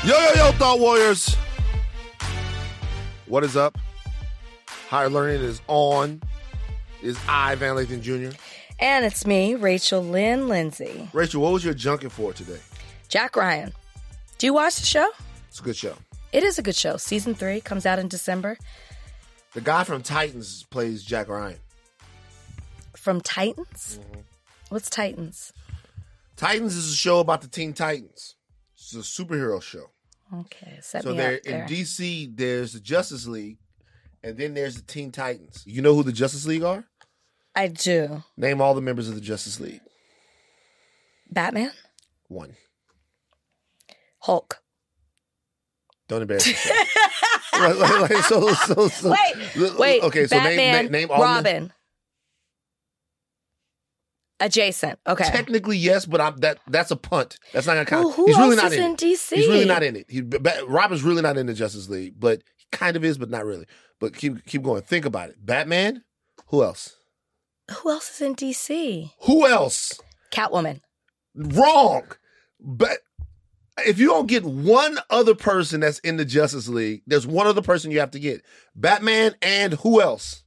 Yo, Thought Warriors. What is up? Higher Learning is on. It is I, Van Lathan Jr. And it's me, Rachel Lynn Lindsay. Rachel, what was your junket for today? Jack Ryan. Do you watch the show? It's a good show. It is a good show. Season 3 comes out in December. The guy from Titans plays Jack Ryan. From Titans? Mm-hmm. What's Titans? Titans is a show about the Teen Titans. It's a superhero show. Okay, set so me up there. In DC, there's the Justice League, and then there's the Teen Titans. You know who the Justice League are? I do. Name all the members of the Justice League. Batman? 1. Hulk. Don't embarrass yourself. Wait. Okay, so Batman, name all Robin. Adjacent. Okay. Technically, yes, but that's a punt. That's not gonna count. Who He's really else not is in DC? He's really not in it. Robin's really not in the Justice League, but he kind of is, but not really. But keep going. Think about it. Batman. Who else? Who else is in DC? Who else? Catwoman. Wrong. But if you don't get one other person that's in the Justice League, there's one other person you have to get. Batman and who else?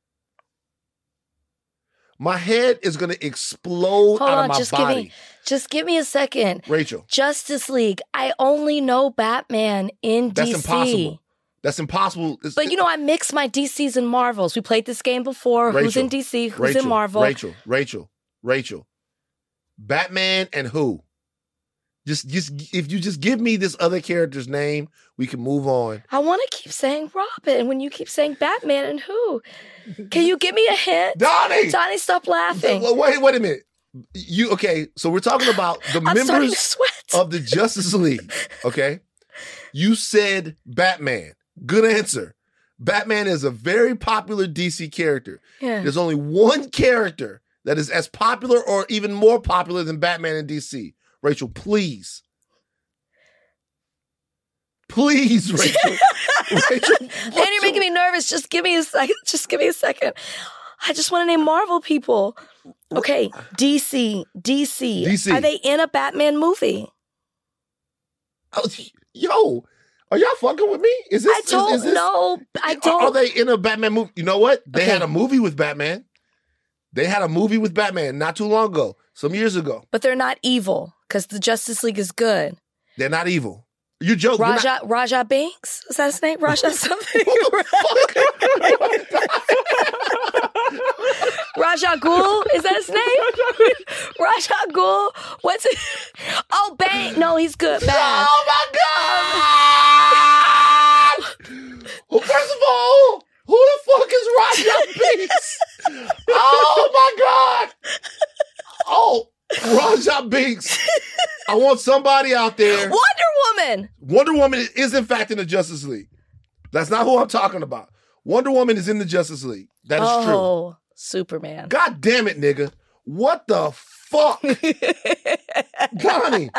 My head is going to explode out of my body. Just give me a second. Rachel. Justice League. I only know Batman in DC. That's impossible. That's impossible. But you know, I mix my DCs and Marvels. We played this game before. Rachel, who's in DC? Who's in Marvel? Rachel. Batman and who? Just if you just give me this other character's name, we can move on. I want to keep saying Robin when you keep saying Batman and who. Can you give me a hint? Donnie, stop laughing. Wait a minute. So we're talking about the members of the Justice League. Okay. You said Batman. Good answer. Batman is a very popular DC character. Yeah. There's only one character that is as popular or even more popular than Batman in DC. Rachel, please. Please, Rachel. And you're making me nervous. Just give me a second. I just want to name Marvel people. Okay, DC. Are they in a Batman movie? Oh, yo, are y'all fucking with me? I don't know. Are they in a Batman movie? You know what? They had a movie with Batman. They had a movie with Batman not too long ago, some years ago. But they're not evil because the Justice League is good. They're not evil. You're joking. Raja Binks? Is that his name? Raja something? Raja Ghul? Is that his name? Raja Ghul? What's it? Oh, Bane. No, he's good. Bad. Oh, my God! Well, first of all, who the fuck is Raja Binks? Oh, my God! Oh, Raja Binks. I want somebody out there. Wonder Woman is in fact in the Justice League. That's not who I'm talking about. Wonder Woman is in the Justice League. That is true. Oh, Superman. God damn it, nigga. What the fuck? Donnie.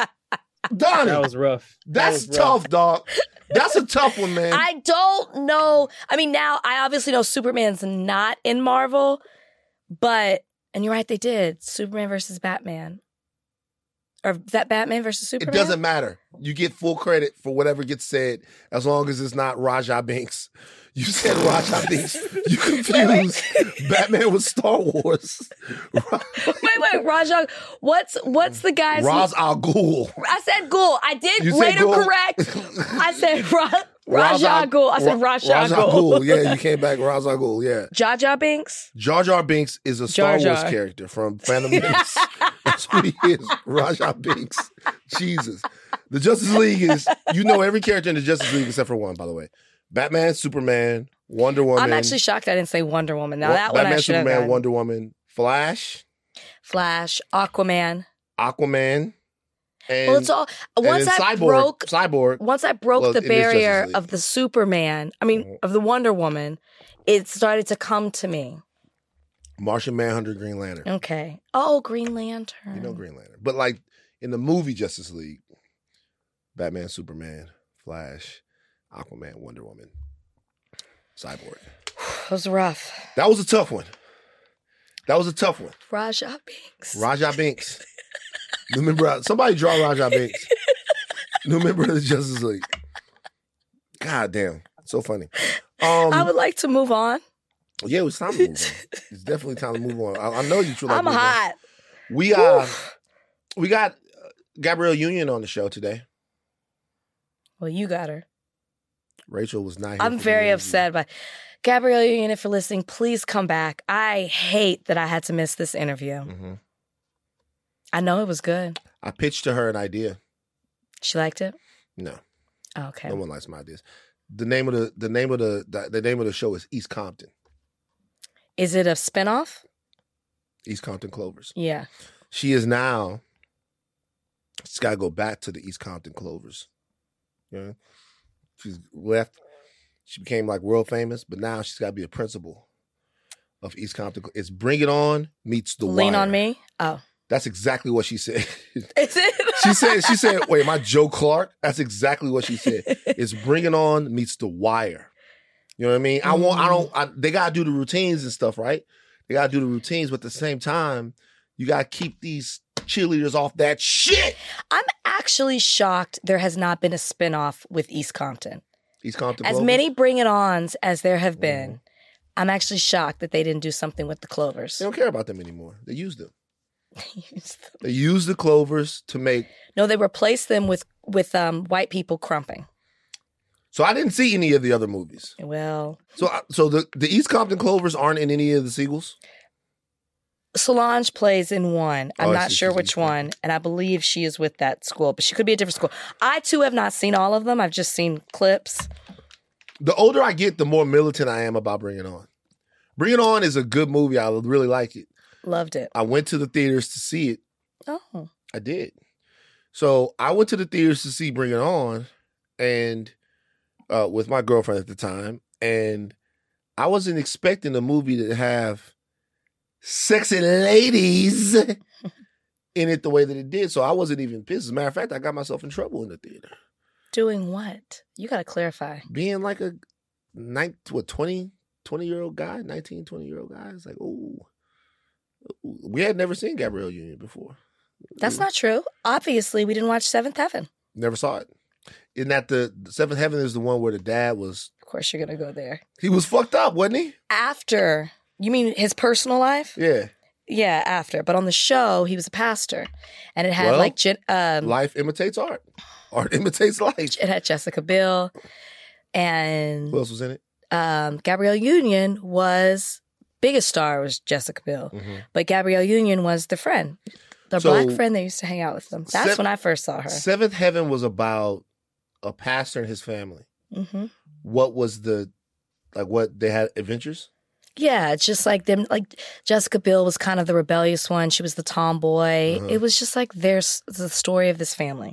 That was rough. That's tough, dog. That's a tough one, man. I don't know. I mean, now I obviously know Superman's not in Marvel, but, and you're right, they did. Superman versus Batman. Or that Batman versus Superman? It doesn't matter. You get full credit for whatever gets said as long as it's not Raja Binks. You said Raja Binks. You confused Batman with Star Wars. Wait, Raja. What's the guy's Ra's al Ghul. I said Ghul. I did later correct. I said Raja Ghul. I said Raja Ghul. Yeah, you came back Ra's al Ghul. Yeah. Jar Jar Binks. Jar Jar Binks is a Star Wars character from Phantom Menace. That's who he is. Raja Binks. Jesus. The Justice League is, you know every character in the Justice League except for one, by the way. Batman, Superman, Wonder Woman. I'm actually shocked I didn't say Wonder Woman. Now that one I should have Superman, done. Wonder Woman, Flash, Aquaman. And well, it's all once I Cyborg. Once I broke the barrier of the Superman, of the Wonder Woman, it started to come to me. Martian Manhunter, Green Lantern. Okay. Oh, Green Lantern. You know Green Lantern. But like in the movie Justice League, Batman, Superman, Flash, Aquaman, Wonder Woman, Cyborg. That was rough. That was a tough one. Raja Binks. Remember, somebody draw Raja Binks. New member of the Justice League. God damn. So funny. I would like to move on. Yeah, it's time to move on. It's definitely time to move on. I know you truly like I'm hot. We got Gabrielle Union on the show today. Well, you got her. Rachel was not here. I'm very upset by Gabrielle Union. If you're listening, please come back. I hate that I had to miss this interview. Mm-hmm. I know it was good. I pitched to her an idea. She liked it? No. Oh, okay. No one likes my ideas. The name of the show is East Compton. Is it a spinoff? East Compton Clovers. Yeah. She's got to go back to the East Compton Clovers. You know? She's left. She became like world famous, but now she's got to be a principal of East Compton. It's Bring It On meets The Wire. Lean on Me? Oh. That's exactly what she said. Is it? She said, wait, am I Joe Clark? That's exactly what she said. It's Bring It On meets The Wire. You know what I mean? They got to do the routines and stuff, right? They got to do the routines, but at the same time, you got to keep these cheerleaders off that shit. I'm actually shocked there has not been a spinoff with East Compton. East Compton As Clovers? many Bring It Ons as there have been, I'm actually shocked that they didn't do something with the Clovers. They don't care about them anymore. They used them. They used the Clovers to make... No, they replaced them with white people crumping. So I didn't see any of the other movies. Well... So the East Compton Clovers aren't in any of the sequels? Solange plays in one. I'm not sure which one, and I believe she is with that school, but she could be a different school. I, too, have not seen all of them. I've just seen clips. The older I get, the more militant I am about Bring It On. Bring It On is a good movie. I really like it. Loved it. I went to the theaters to see it. Oh. I did. So I went to the theaters to see Bring It On and with my girlfriend at the time, and I wasn't expecting the movie to have sexy ladies in it the way that it did. So I wasn't even pissed. As a matter of fact, I got myself in trouble in the theater. Doing what? You got to clarify. Being like a 20-year-old guy, 19, 20-year-old guy. It's like, ooh. We had never seen Gabrielle Union before. That's not true. Obviously, we didn't watch Seventh Heaven. Never saw it. Isn't that the Seventh Heaven is the one where the dad was... Of course you're going to go there. He was fucked up, wasn't he? After... You mean his personal life? Yeah. Yeah, after. But on the show, he was a pastor. And it had life imitates art. Art imitates life. It had Jessica Biel. And... Who else was in it? Gabrielle Union was... Biggest star was Jessica Biel. Mm-hmm. But Gabrielle Union was the friend. The black friend that used to hang out with them. That's when I first saw her. Seventh Heaven was about a pastor and his family. Mm-hmm. What was what they had adventures? Yeah, it's just like them. Like Jessica Biel was kind of the rebellious one. She was the tomboy. Uh-huh. It was just like there's the story of this family.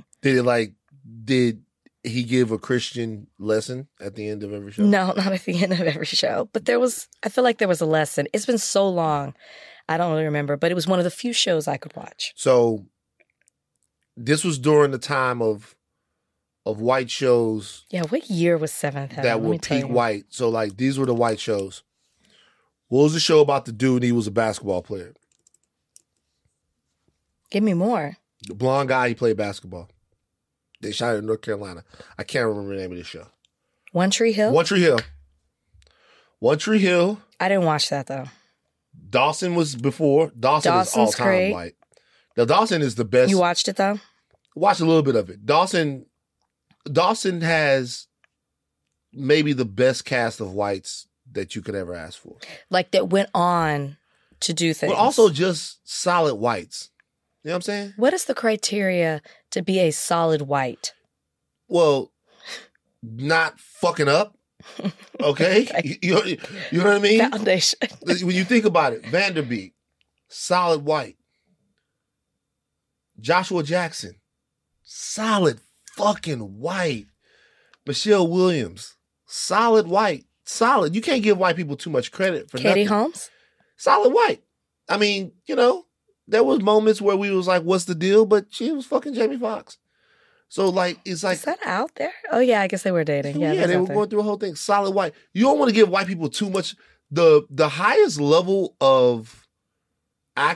Did he give a Christian lesson at the end of every show? No, not at the end of every show. But I feel like there was a lesson. It's been so long. I don't really remember, but it was one of the few shows I could watch. So this was during the time of white shows. Yeah, what year was Seventh Heaven? That were peak white. So these were the white shows. What was the show about the dude? He was a basketball player. Give me more. The blonde guy, he played basketball. They shot it in North Carolina. I can't remember the name of the show. One Tree Hill? One Tree Hill. One Tree Hill. I didn't watch that, though. Dawson was before. Dawson's is all-time great. white. Now, Dawson is the best. You watched it, though? Watched a little bit of it. Dawson has maybe the best cast of whites that you could ever ask for. Like that went on to do things. But also just solid whites. You know what I'm saying? What is the criteria to be a solid white? Well, not fucking up. Okay? Okay. You know what I mean? Foundation. When you think about it, Vanderbeek, solid white. Joshua Jackson, solid fucking white. Michelle Williams, solid white. Solid. You can't give white people too much credit for Katie nothing. Holmes? Solid white. I mean, there was moments where we was like, what's the deal? But she was fucking Jamie Foxx. So it's like... Is that out there? Oh yeah, I guess they were dating. Yeah, they were going through a whole thing. Solid white. You don't want to give white people too much. The highest level of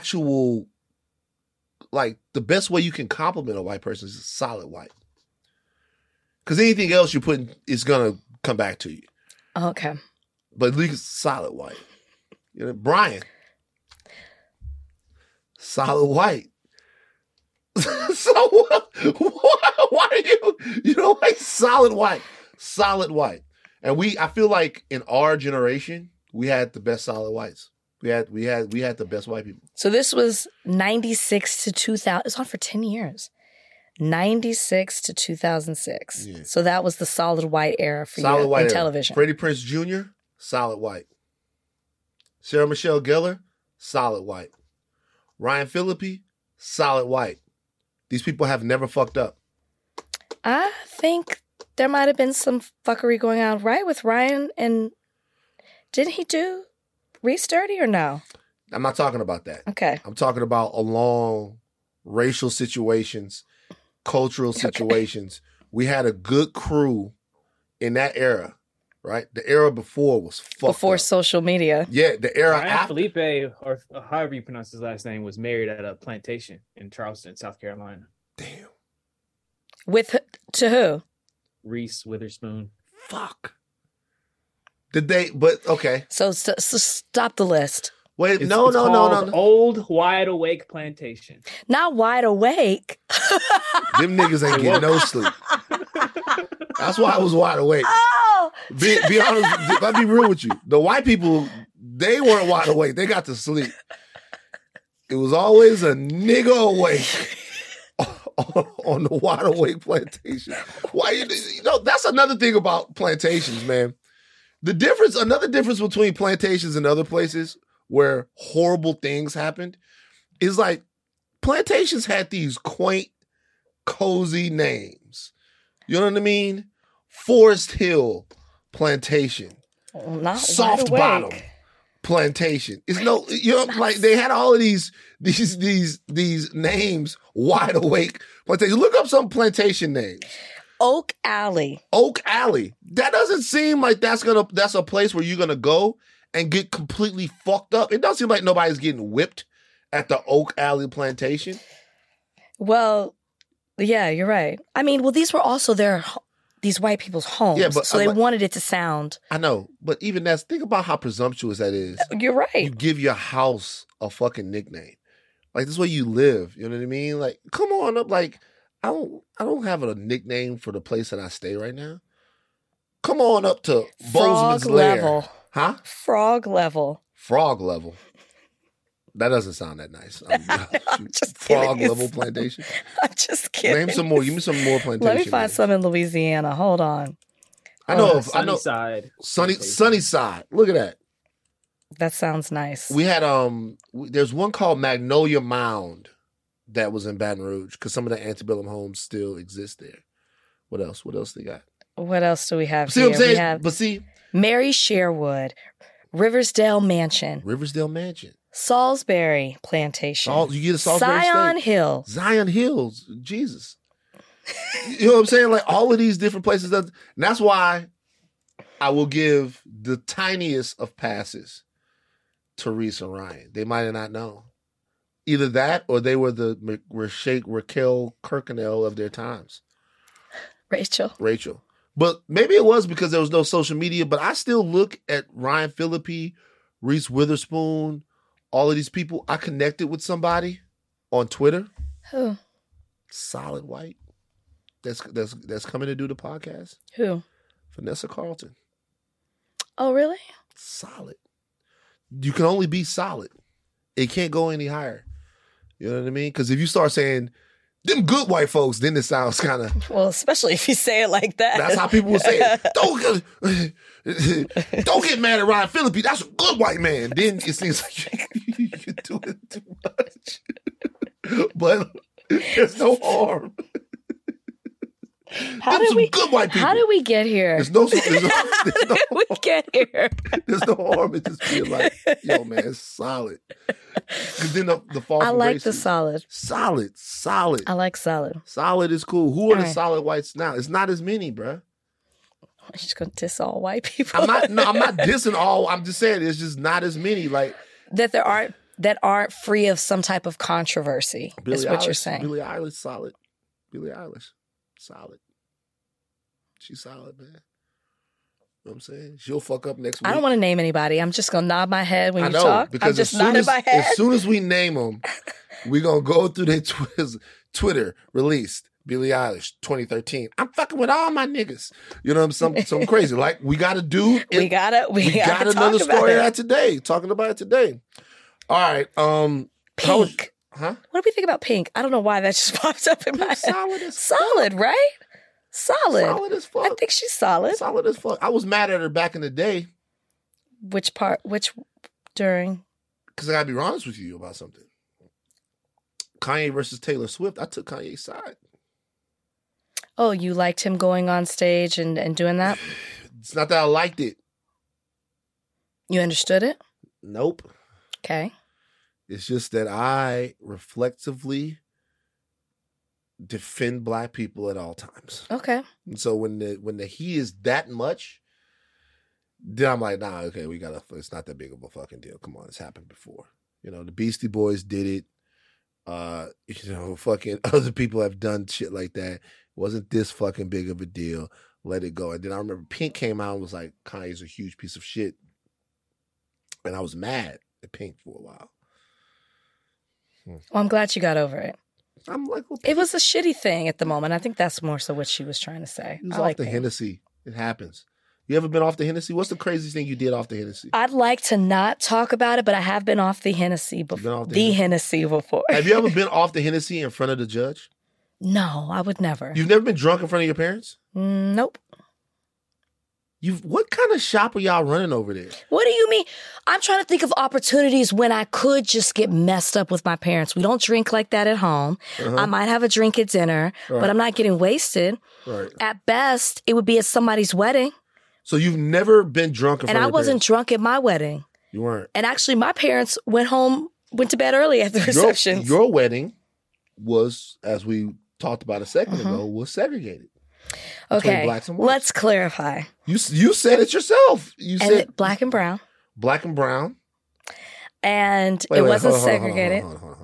actual, the best way you can compliment a white person is solid white. Because anything else you put is gonna come back to you. Okay. But at least solid white. You know, Brian. Solid white. So why are you don't like solid white? Solid white. And I feel like in our generation, we had the best solid whites. We had the best white people. So this was 96 to 2000. It's on for 10 years. 96 to 2006. Yeah. So that was the solid white era for solid you in television. Freddie Prinze Jr., solid white. Sarah Michelle Gellar, solid white. Ryan Phillippe, solid white. These people have never fucked up. I think there might have been some fuckery going on, right, with Ryan. And didn't he do Reese dirty or no? I'm not talking about that. Okay. I'm talking about along racial situations, cultural situations. Okay. We had a good crew in that era, right? The era before was fucked before up. Social media. Yeah, the era Ryan after. Felipe, or however you pronounce his last name, was married at a plantation in Charleston, South Carolina. Damn. To who? Reese Witherspoon. Fuck. Did they? But okay. So stop the list. Wait, It's no. Old Wide Awake Plantation. Not Wide Awake. Them niggas ain't getting no sleep. That's why I was wide awake. Oh. Be honest. Let me be real with you. The white people, they weren't wide awake. They got to sleep. It was always a nigga awake on the Wide Awake plantation. Why you know? That's another thing about plantations, man. Another difference between plantations and other places where horrible things happened is like plantations had these quaint, cozy names. You know what I mean? Forest Hill Plantation. Not Soft Bottom Plantation. It's no, you know, like they had all of these names. Wide Awake Plantation. Look up some plantation names. Oak Alley. Oak Alley. That doesn't seem like that's a place where you're gonna go and get completely fucked up. It doesn't seem like nobody's getting whipped at the Oak Alley Plantation. Well, yeah, you're right. I mean, well, these were also these white people's homes. Yeah, but so they wanted it to sound. I know, but even think about how presumptuous that is. You're right. You give your house a fucking nickname. Like, this is where you live. You know what I mean? Like, come on up. Like, I don't have a nickname for the place that I stay right now. Come on up to Bozeman's Lair. Huh? Frog Level. Frog Level. That doesn't sound that nice. I'm just Frog kidding. Level Plantation. I'm just kidding. Name some more. Give me some more plantation. Let me find some in Louisiana. Hold on. I know. Sunnyside. Sunnyside. Look at that. That sounds nice. We had there's one called Magnolia Mound that was in Baton Rouge because some of the antebellum homes still exist there. What else? What else they got? What else do we have? See here? what I'm saying? But see, Mary Sherwood, Riversdale Mansion, Salisbury Plantation. You get a Salisbury Zion State. Hill. Zion Hills. Jesus. You know what I'm saying? Like all of these different places. And that's why I will give the tiniest of passes to Reese and Ryan. They might have not known. Either that or they were the Raquel Kirkconnell of their times. Rachel. But maybe it was because there was no social media, but I still look at Ryan Phillippe, Reese Witherspoon, all of these people. I connected with somebody on Twitter. Who? Solid white. That's coming to do the podcast. Who? Vanessa Carlton. Oh, really? Solid. You can only be solid. It can't go any higher. You know what I mean? Because if you start saying them good white folks, then it sounds kind of... Well, especially if you say it like that. That's how people would say it. Don't get mad at Ryan Phillippe. That's a good white man. Then it seems like you're doing too much. But there's no harm. How did we get here? There's no How did we get here? There's no harm in just being like, yo, man, it's solid. Because then the fall. I like the solid. Solid. I like solid. Solid is cool. Who are the solid whites now? It's not as many, bruh. I'm just gonna diss all white people. I'm not dissing all. I'm just saying it's just not as many. Like that aren't free of some type of controversy. Is what you're saying. Billie Eilish, solid. Billie Eilish, solid. She's solid, man. You know what I'm saying? She'll fuck up next week. I don't want to name anybody. I'm just gonna nod my head when I you know, talk. because I'm just nodding my head. as soon as we name them, we're going to go through their Twitter released. Billie Eilish, 2013. I'm fucking with all my niggas. You know, something crazy. Like, we got to do. We got another story out today. Talking about it today. All right. Pink. Huh? What do we think about Pink? I don't know why that just popped up in my head. Solid, right? Solid. Solid as fuck. I think she's solid. Solid as fuck. I was mad at her back in the day. Which part? Which during? Because I got to be honest with you about something. Kanye versus Taylor Swift. I took Kanye's side. Oh, you liked him going on stage and doing that? It's not that I liked it. You understood it? Nope. Okay. It's just that I reflexively defend Black people at all times. Okay. And so when the he is that much, then I'm like, nah, okay, it's not that big of a fucking deal. Come on, it's happened before. You know, the Beastie Boys did it. Fucking other people have done shit like that. It wasn't this fucking big of a deal. Let it go. And then I remember Pink came out and was like, Kanye's a huge piece of shit. And I was mad at Pink for a while. Well, I'm glad you got over it. I'm like, well, it was a shitty thing at the moment. I think that's more so what she was trying to say. He was off the Hennessy. It happens. You ever been off the Hennessy? What's the craziest thing you did off the Hennessy? I'd like to not talk about it, but I have been off the Hennessy before. Hennessy before. Have you ever been off the Hennessy in front of the judge? No, I would never. You've never been drunk in front of your parents? Nope. What kind of shop are y'all running over there? What do you mean? I'm trying to think of opportunities when I could just get messed up with my parents. We don't drink like that at home. Uh-huh. I might have a drink at dinner, but I'm not getting wasted. Right. At best, it would be at somebody's wedding. So you've never been drunk in front of your parents? And I wasn't drunk at my wedding. You weren't? And actually, my parents went to bed early at the reception. Your wedding was, as we talked about a second ago, was segregated. Okay, let's clarify. You said it yourself. You said black and brown. Black and brown. And it wasn't segregated. Hold on.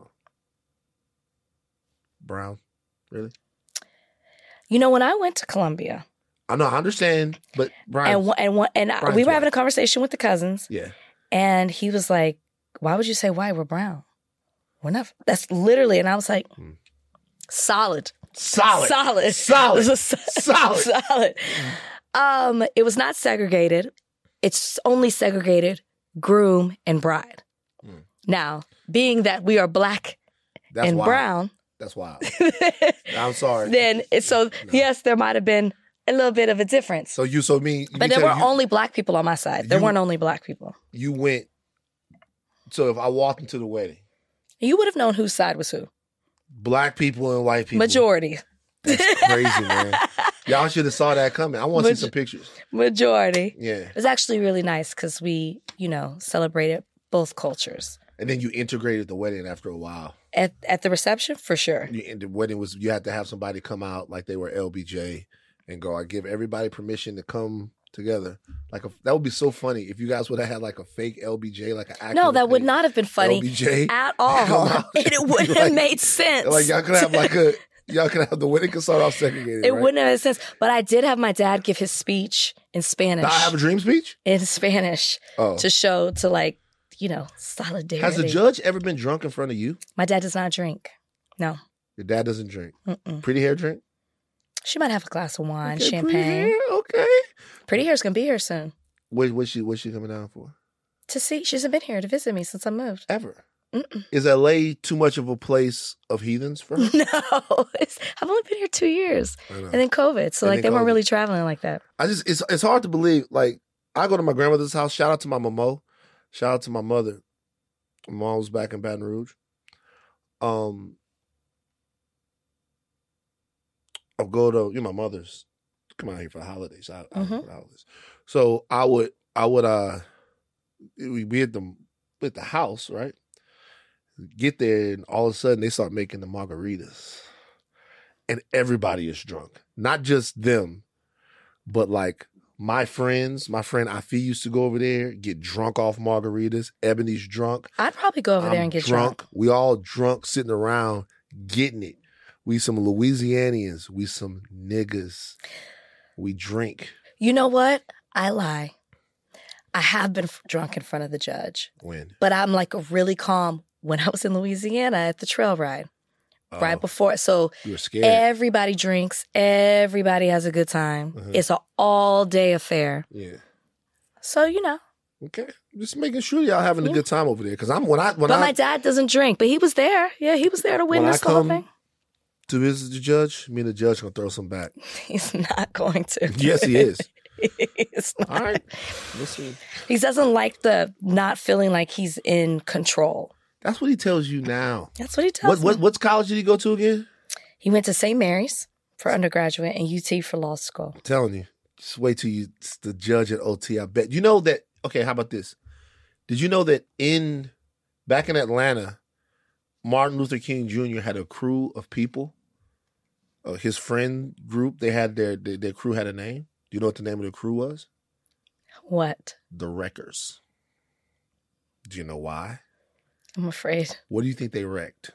Brown? Really? You know, when I went to Columbia. I know, I understand, but brown. And we were having a conversation with the cousins. Yeah. And he was like, why would you say white? We're brown. We're not. That's literally. And I was like, Solid. It was not segregated. It's only segregated groom and bride. Now, being that we are black and brown. That's wild. I'm sorry. Yes, there might have been a little bit of a difference. But there were only black people on my side. There weren't only black people. You went. So if I walked into the wedding, you would have known whose side was who. Black people and white people. Majority. That's crazy, man. Y'all should have saw that coming. I want to see some pictures. Majority. Yeah. It was actually really nice because we, celebrated both cultures. And then you integrated the wedding after a while. At the reception, for sure. The wedding was, you had to have somebody come out like they were LBJ and go, I give everybody permission to come together. That would be so funny if you guys would have had like a fake LBJ, like an actor. No, that would not have been funny LBJ at all. It wouldn't have made sense. Like y'all could have the wedding could start off segregated. It wouldn't have made sense. But I did have my dad give his speech in Spanish. I have a dream speech? In Spanish. To show solidarity. Has the judge ever been drunk in front of you? My dad does not drink. No. Your dad doesn't drink? Mm-mm. Pretty Hair drink? She might have a glass of wine, okay, champagne. Pretty Hair, okay. Pretty Hair's gonna be here soon. What's she coming down for? To see. She hasn't been here to visit me since I moved. Ever? Mm-mm. Is LA too much of a place of heathens for her? No. I've only been here 2 years. And then COVID. So they weren't really traveling like that. It's hard to believe. Like, I go to my grandmother's house. Shout out to my mama. Shout out to my mother. My mom was back in Baton Rouge. I'll go to my mother's come out here for the holidays. For the holidays. So I would we at the house, right? Get there and all of a sudden they start making the margaritas. And everybody is drunk. Not just them, but like my friend Afi used to go over there, get drunk off margaritas. Ebony's drunk. I'd probably go over there and get drunk. We all drunk, sitting around, getting it. We some Louisianians. We some niggas. We drink. You know what? I lie. I have been drunk in front of the judge, When? but I'm like really calm when I was in Louisiana at the trail ride. Right Oh, before. So you were scared. everybody drinks. Everybody has a good time. Uh-huh. It's an all-day affair. Yeah. So, you know. Okay. Just making sure y'all having a Yeah. good time over there. Because But my dad doesn't drink. But he was there. Yeah, he was there to when I witness the whole come thing. to visit the judge, me and the judge gonna throw some back. He's not going to. Yes, he is. He's not. All right. We'll see. He doesn't like the not feeling like he's in control. That's what he tells you now. That's what he tells me. What college did he go to again? He went to St. Mary's for undergraduate and UT for law school. I'm telling you. Just wait till you the judge at OT. I bet. You know that. Okay, how about this? Did you know that back in Atlanta, Martin Luther King Jr. had a crew of people? His friend group. They had their crew had a name. Do you know what the name of the crew was? What? The Wreckers. Do you know why? I'm afraid. What do you think they wrecked?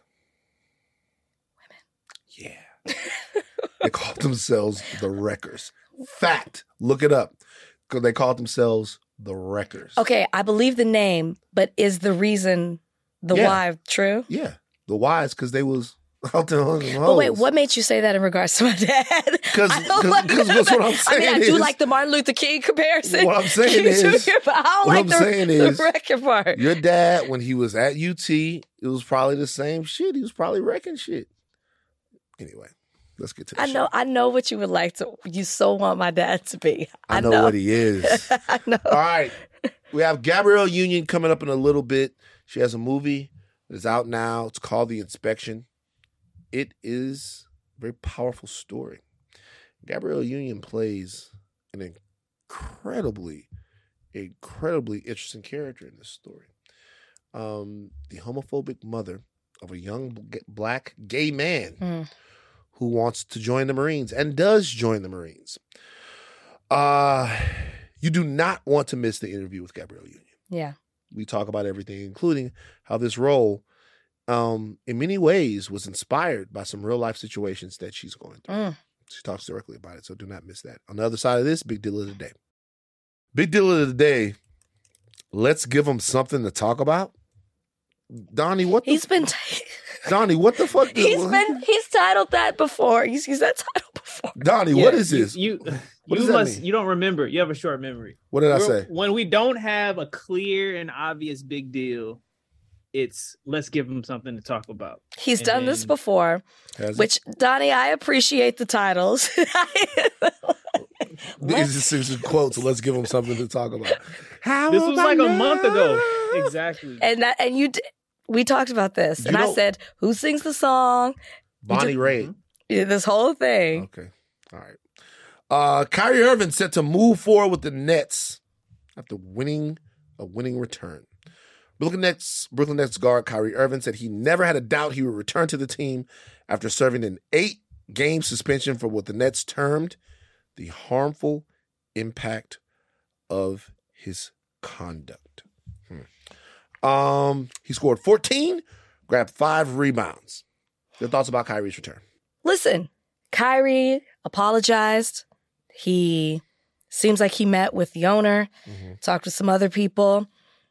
Women. Yeah. They called themselves the Wreckers. Fact. Look it up. Because they called themselves the Wreckers. Okay, I believe the name, but is the reason the Yeah. why true? Yeah. The why is because they was out there on them But wait, hoes. what made you say that in regards to my dad? Because I don't like that's that. what I'm I saying mean, I do is- like the Martin Luther King comparison. What I'm saying is- but I don't what like I'm saying the is- record part. Your dad, when he was at UT, it was probably the same shit. He was probably wrecking shit. Anyway, let's get to the show. I know what you would like to. You so want my dad to be. I know what he is. I know. All right. We have Gabrielle Union coming up in a little bit. She has a movie that is out now. It's called The Inspection. It is a very powerful story. Gabrielle Union plays an incredibly interesting character in this story. The homophobic mother of a young black gay man who wants to join the Marines and does join the Marines. You do not want to miss the interview with Gabrielle Union. Yeah. We talk about everything, including how this role, in many ways, was inspired by some real life situations that she's going through. She talks directly about it, so do not miss that. On the other side of this, big deal of the day. Big deal of the day. Let's give them something to talk about. Donnie, what the He's been. Donnie, what the fuck? He's titled that before. He's used that title before. Donnie, Yeah, what is this? What does that must. mean? You don't remember. You have a short memory. What did I say? When we don't have a clear and obvious big deal, it's let's give them something to talk about. He's And done this then- before, Has it? which Donnie, I appreciate the titles. These are serious quotes, so let's give them something to talk about. How This was like a about month ago. now? Exactly. and we talked about this, and You I know- said, "Who sings the song?" Bonnie Raitt. Yeah, this whole thing. Okay. All right. Kyrie Irving set to move forward with the Nets after winning a winning return. Brooklyn Nets guard Kyrie Irving said he never had a doubt he would return to the team after serving an 8-game suspension for what the Nets termed the harmful impact of his conduct. He scored 14, grabbed 5 rebounds. Your thoughts about Kyrie's return? Listen, Kyrie apologized. He seems like he met with the owner, talked with some other people.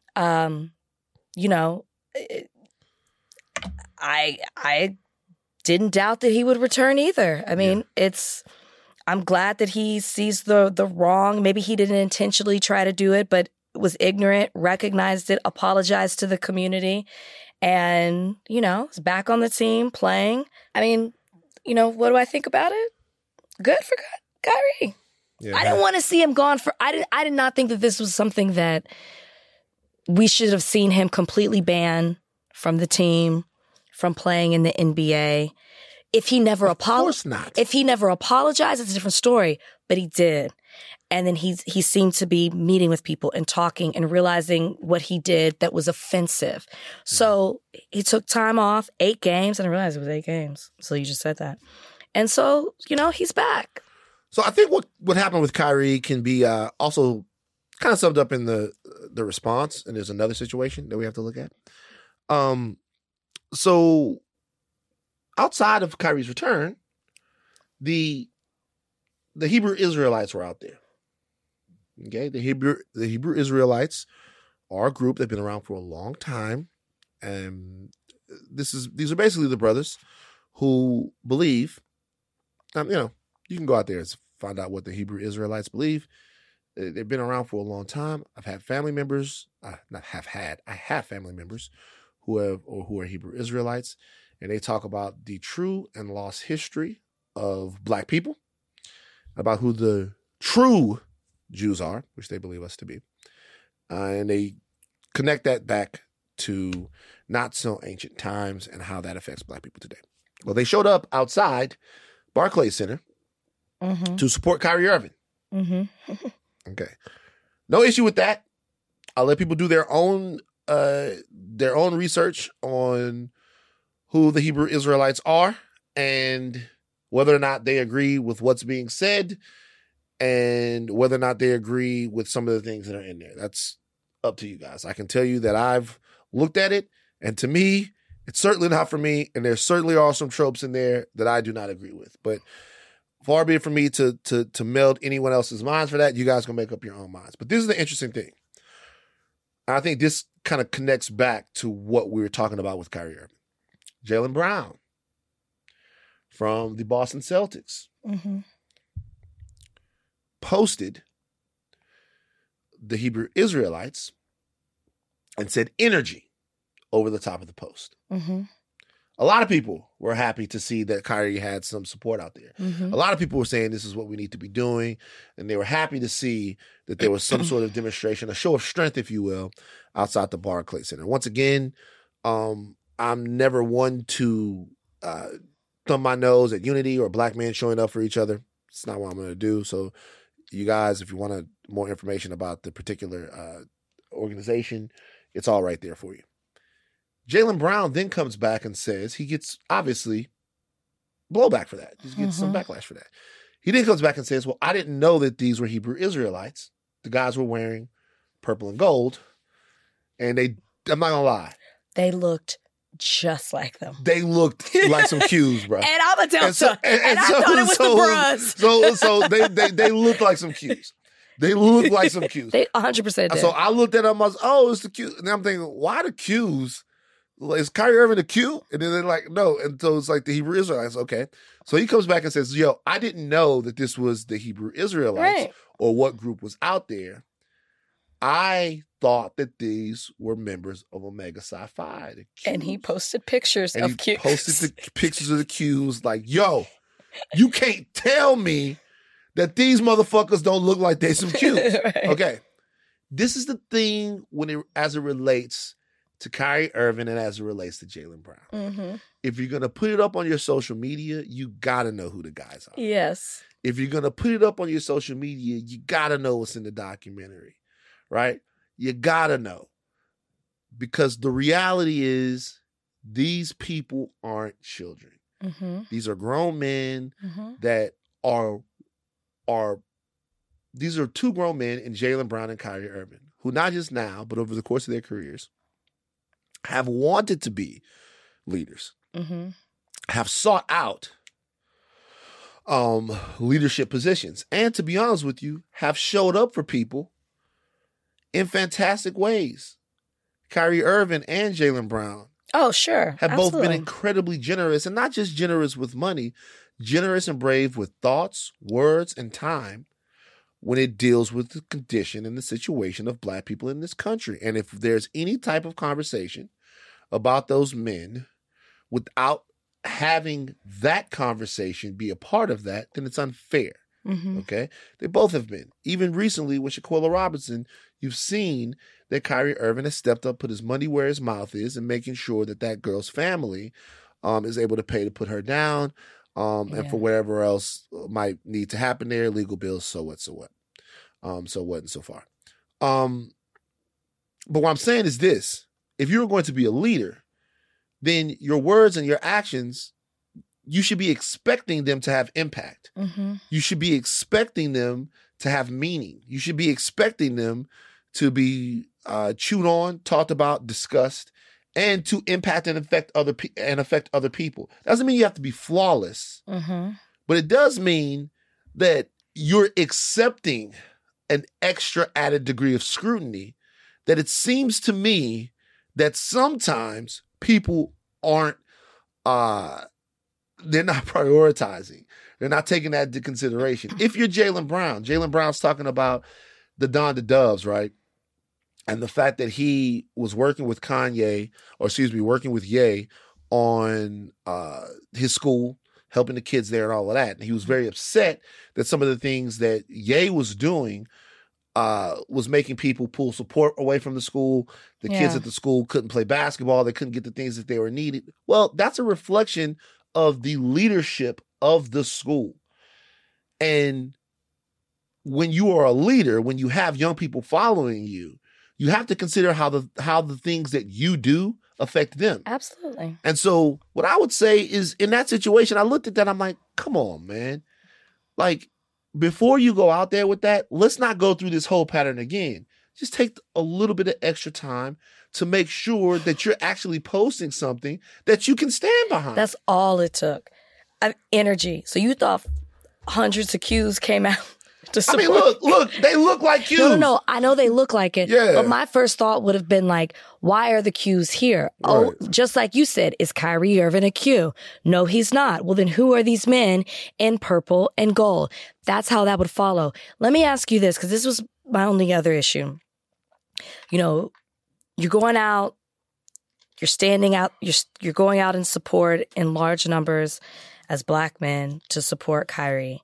I didn't doubt that he would return either. I mean, I'm glad that he sees the wrong. Maybe he didn't intentionally try to do it, but was ignorant, recognized it, apologized to the community, and, is back on the team playing. I mean, what do I think about it? Good for Kyrie. Yeah, I didn't want to see him gone for. I did not think that this was something that we should have seen him completely banned from the team, from playing in the NBA. If he never course not. If he never apologized, it's a different story. But he did, and then he seemed to be meeting with people and talking and realizing what he did that was offensive. So he took time off, 8 games, and I realized it was 8 games. So you just said that, and so he's back. So I think what happened with Kyrie can be also kind of summed up in the response, and there's another situation that we have to look at. So outside of Kyrie's return, the the Hebrew Israelites were out there. Okay, the Hebrew Israelites are a group that's been around for a long time, and these are basically the brothers who believe. You can go out there and find out what the Hebrew Israelites believe. They've been around for a long time. I've had family members. I have family members who are Hebrew Israelites, and they talk about the true and lost history of Black people, about who the true Jews are, which they believe us to be, and they connect that back to not so ancient times and how that affects Black people today. Well, they showed up outside Barclays Center to support Kyrie Irving. Okay, no issue with that. I'll let people do their own research on who the Hebrew Israelites are and whether or not they agree with what's being said and whether or not they agree with some of the things that are in there. That's up to you guys. I can tell you that I've looked at it, and to me, it's certainly not for me, and there certainly are some tropes in there that I do not agree with. But far be it from me to meld anyone else's minds for that. You guys can make up your own minds. But this is the interesting thing. I think this kind of connects back to what we were talking about with Kyrie Irving. Jaylen Brown from the Boston Celtics posted the Hebrew Israelites and said energy over the top of the post. A lot of people were happy to see that Kyrie had some support out there. A lot of people were saying this is what we need to be doing, and they were happy to see that there was some sort of demonstration, a show of strength, if you will, outside the Barclays Center. Once again, I'm never one to thumb my nose at unity or Black men showing up for each other. It's not what I'm going to do. So you guys, if you want more information about the particular organization, it's all right there for you. Jaylen Brown then comes back and says he gets, obviously, blowback for that. He gets some backlash for that. He then comes back and says, well, I didn't know that these were Hebrew Israelites. The guys were wearing purple and gold. And I'm not going to lie. They looked just like them. They looked like some Qs, bro. And I'm a Delta. And I thought it was the bros. So they look like some Qs. They look like some Qs. They 100% did. So I looked at them, I was, oh, it's the Qs. And I'm thinking, why the Qs? Is Kyrie Irving a Q? And then they're like, no. And so it's like the Hebrew Israelites. Okay. So he comes back and says, yo, I didn't know that this was the Hebrew Israelites or what group was out there. I thought that these were members of Omega Psi Phi. And he posted pictures of Qs. He posted the pictures of the Qs like, yo, you can't tell me that these motherfuckers don't look like they some Qs. Right. Okay. This is the thing as it relates to Kyrie Irving and as it relates to Jaylen Brown. If you're going to put it up on your social media, you got to know who the guys are. Yes. If you're going to put it up on your social media, you got to know what's in the documentary, right? You got to know. Because the reality is these people aren't children. These are grown men that are these are two grown men in Jaylen Brown and Kyrie Irving, who not just now, but over the course of their careers, have wanted to be leaders, have sought out leadership positions, and to be honest with you, have showed up for people in fantastic ways. Kyrie Irving and Jaylen Brown have both been incredibly generous, and not just generous with money, generous and brave with thoughts, words, and time when it deals with the condition and the situation of Black people in this country. And if there's any type of conversation about those men without having that conversation be a part of that, then it's unfair. Okay? They both have been. Even recently with Shaquilla Robinson, you've seen that Kyrie Irving has stepped up, put his money where his mouth is, and making sure that that girl's family is able to pay to put her down, and for whatever else might need to happen there, legal bills, so what and so far. But what I'm saying is this: if you're going to be a leader, then your words and your actions, you should be expecting them to have impact. You should be expecting them to have meaning. You should be expecting them to be chewed on, talked about, discussed, and to impact and affect other people. Doesn't mean you have to be flawless, but it does mean that you're accepting an extra added degree of scrutiny that it seems to me that sometimes people aren't, they're not prioritizing. They're not taking that into consideration. If you're Jaylen Brown's talking about the Don the Doves, right? And the fact that he was working with working with Ye on his school, helping the kids there and all of that. And he was very upset that some of the things that Ye was doing was making people pull support away from the school. The kids at the school couldn't play basketball. They couldn't get the things that they were needed. Well, that's a reflection of the leadership of the school. And when you are a leader, when you have young people following you, you have to consider how the things that you do affect them. Absolutely. And so what I would say is, in that situation, I looked at that, I'm like, come on, man. Like, before you go out there with that, let's not go through this whole pattern again. Just take a little bit of extra time to make sure that you're actually posting something that you can stand behind. That's all it took. Energy. So you thought hundreds of cues came out to support. I mean, look, they look like cues. No, I know they look like it. Yeah. But my first thought would have been like, why are the cues here? Right. Oh, just like you said, is Kyrie Irving a cue? No, he's not. Well, then who are these men in purple and gold? That's how that would follow. Let me ask you this, because this was my only other issue. You know, you're going out, you're standing out, you're going out in support in large numbers as Black men to support Kyrie.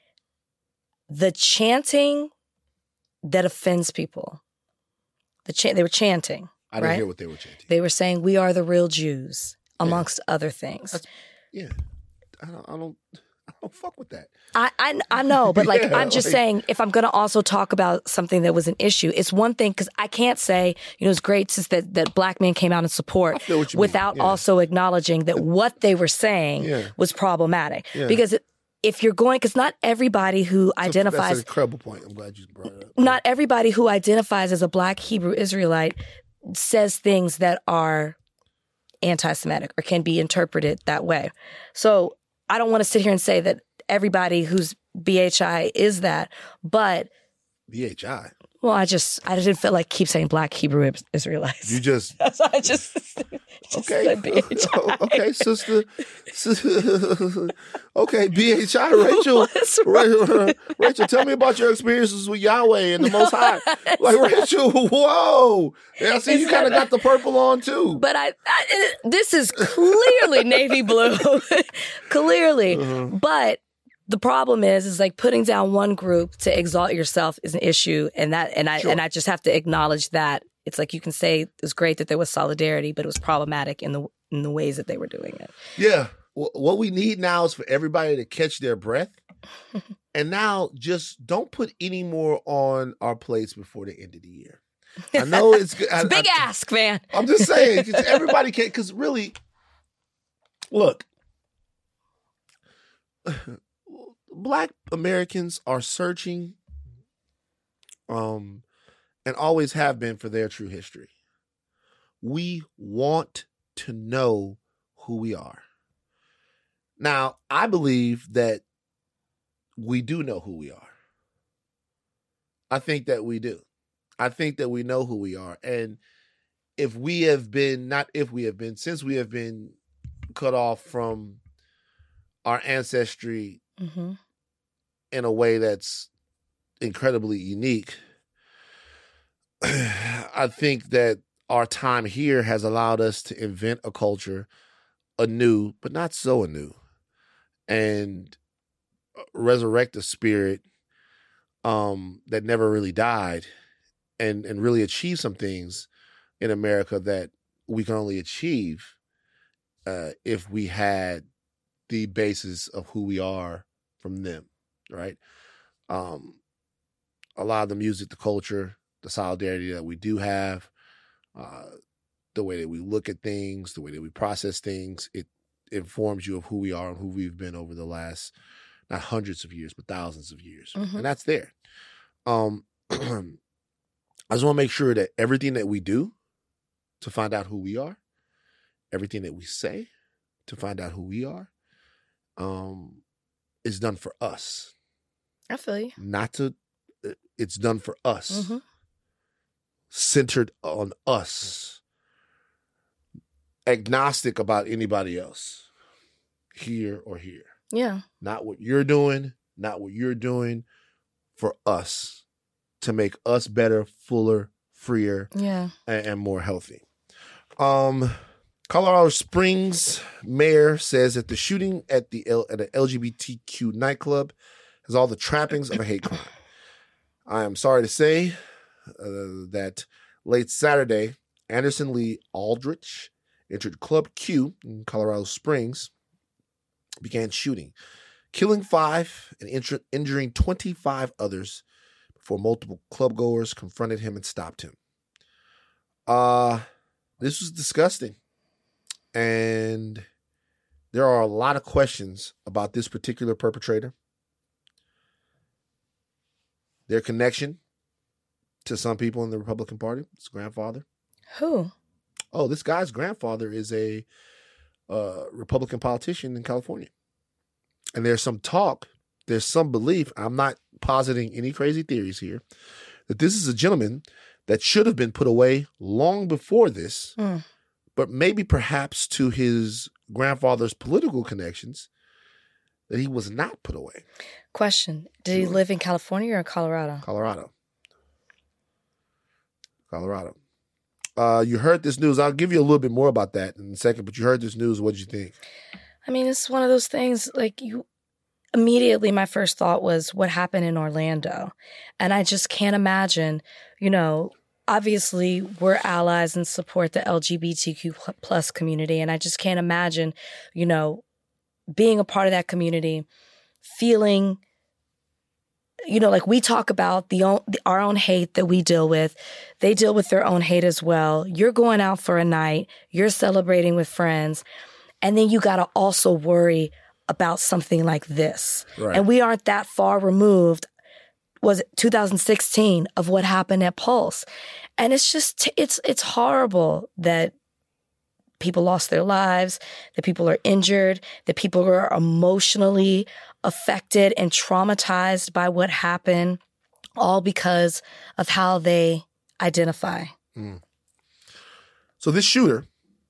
The chanting that offends people, they were chanting. I didn't right? hear what they were chanting. They were saying, "We are the real Jews," amongst other things. I don't fuck with that. I know, but like, Yeah, I'm just saying, if I'm going to also talk about something that was an issue, it's one thing, because I can't say, it's great since that Black men came out in support without also acknowledging that what they were saying was problematic. Because if you're going, because not everybody who identifies... That's an incredible point. I'm glad you brought it up. Not everybody who identifies as a Black Hebrew Israelite says things that are anti-Semitic or can be interpreted that way. So I don't want to sit here and say that everybody who's BHI is that, but... BHI? Well, I didn't feel like keep saying Black Hebrew Israelites. You just... So I just okay. said BHI. Okay, sister. Okay, BHI. Rachel, tell me about your experiences with Yahweh and the Most High. Like, Rachel, whoa. Yeah, I see you kind of got the purple on, too. But this is clearly navy blue. Clearly. But the problem is like putting down one group to exalt yourself is an issue. And I just have to acknowledge that. It's like you can say it was great that there was solidarity, but it was problematic in the ways that they were doing it. Yeah. What we need now is for everybody to catch their breath. And now just don't put any more on our plates before the end of the year. I know it's good. It's a big ask, man. I'm just saying, everybody can, because really, look, Black Americans are searching, and always have been, for their true history. We want to know who we are. Now, I believe that we do know who we are. I think that we do. I think that we know who we are. And since we have been cut off from our ancestry in a way that's incredibly unique, I think that our time here has allowed us to invent a culture anew, but not so anew, and resurrect a spirit that never really died, and really achieve some things in America that we can only achieve if we had the basis of who we are from them, right? A lot of the music, the culture, the solidarity that we do have, the way that we look at things, the way that we process things, it informs you of who we are and who we've been over the last, not hundreds of years, but thousands of years. And that's there. I just want to make sure that everything that we do to find out who we are, everything that we say to find out who we are, is done for us. I feel you. Not to, it's done for us. Mm-hmm. Centered on us. Agnostic about anybody else. Here or here. Yeah. Not what you're doing, not what you're doing. For us. To make us better, fuller, freer, and more healthy. Colorado Springs mayor says that the shooting at an LGBTQ nightclub has all the trappings of a hate crime. I am sorry to say that late Saturday, Anderson Lee Aldrich entered Club Q in Colorado Springs, began shooting, killing 5 and injuring 25 others before multiple clubgoers confronted him and stopped him. This was disgusting. And there are a lot of questions about this particular perpetrator. Their connection to some people in the Republican Party. His grandfather. Who? Oh, this guy's grandfather is a Republican politician in California. And there's some talk, there's some belief, I'm not positing any crazy theories here, that this is a gentleman that should have been put away long before this, but maybe perhaps to his grandfather's political connections, that he was not put away. Question. Did he live in California or Colorado? Colorado. You heard this news. I'll give you a little bit more about that in a second, but you heard this news. What did you think? I mean, it's one of those things, like, you immediately, my first thought was what happened in Orlando. And I just can't imagine, obviously we're allies and support the LGBTQ plus community. And I just can't imagine, being a part of that community, feeling, like we talk about our own hate that we deal with. They deal with their own hate as well. You're going out for a night. You're celebrating with friends. And then you got to also worry about something like this. Right. And we aren't that far removed, was it 2016, of what happened at Pulse. And it's just, it's horrible that people lost their lives, that people are injured, that people are emotionally affected and traumatized by what happened, all because of how they identify. So this shooter,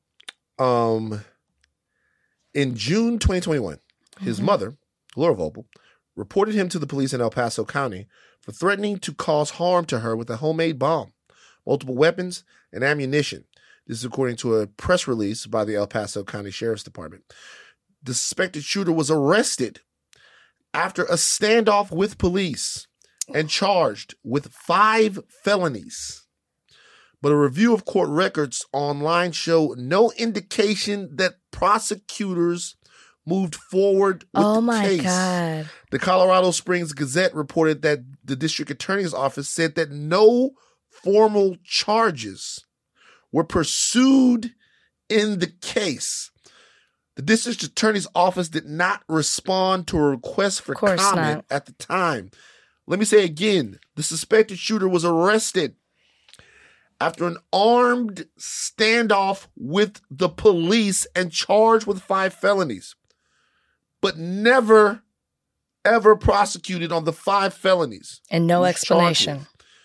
in June 2021, his mother, Laura Vogel, reported him to the police in El Paso County for threatening to cause harm to her with a homemade bomb, multiple weapons, and ammunition. This is according to a press release by the El Paso County Sheriff's Department. The suspected shooter was arrested after a standoff with police and charged with 5 felonies. But a review of court records online show no indication that prosecutors moved forward with the case. Oh my God. The Colorado Springs Gazette reported that the district attorney's office said that no formal charges were pursued in the case. The district attorney's office did not respond to a request for comment at the time. Let me say again, the suspected shooter was arrested after an armed standoff with the police and charged with 5 felonies, but never, ever prosecuted on the 5 felonies. And no explanation.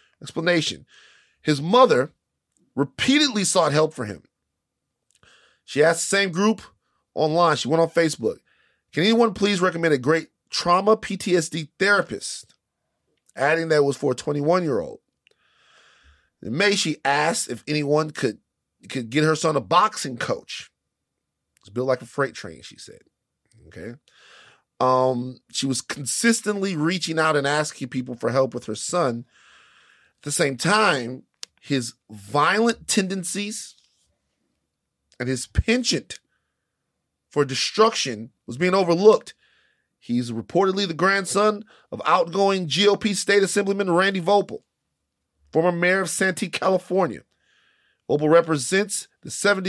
His mother repeatedly sought help for him. She asked the same group online. She went on Facebook. Can anyone please recommend a great trauma PTSD therapist? Adding that it was for a 21-year-old. In May, she asked if anyone could get her son a boxing coach. It's built like a freight train, she said. Okay. She was consistently reaching out and asking people for help with her son. At the same time, his violent tendencies and his penchant for destruction was being overlooked. He's reportedly the grandson of outgoing GOP State Assemblyman Randy Vogel, former mayor of Santee, California. Vogel represents the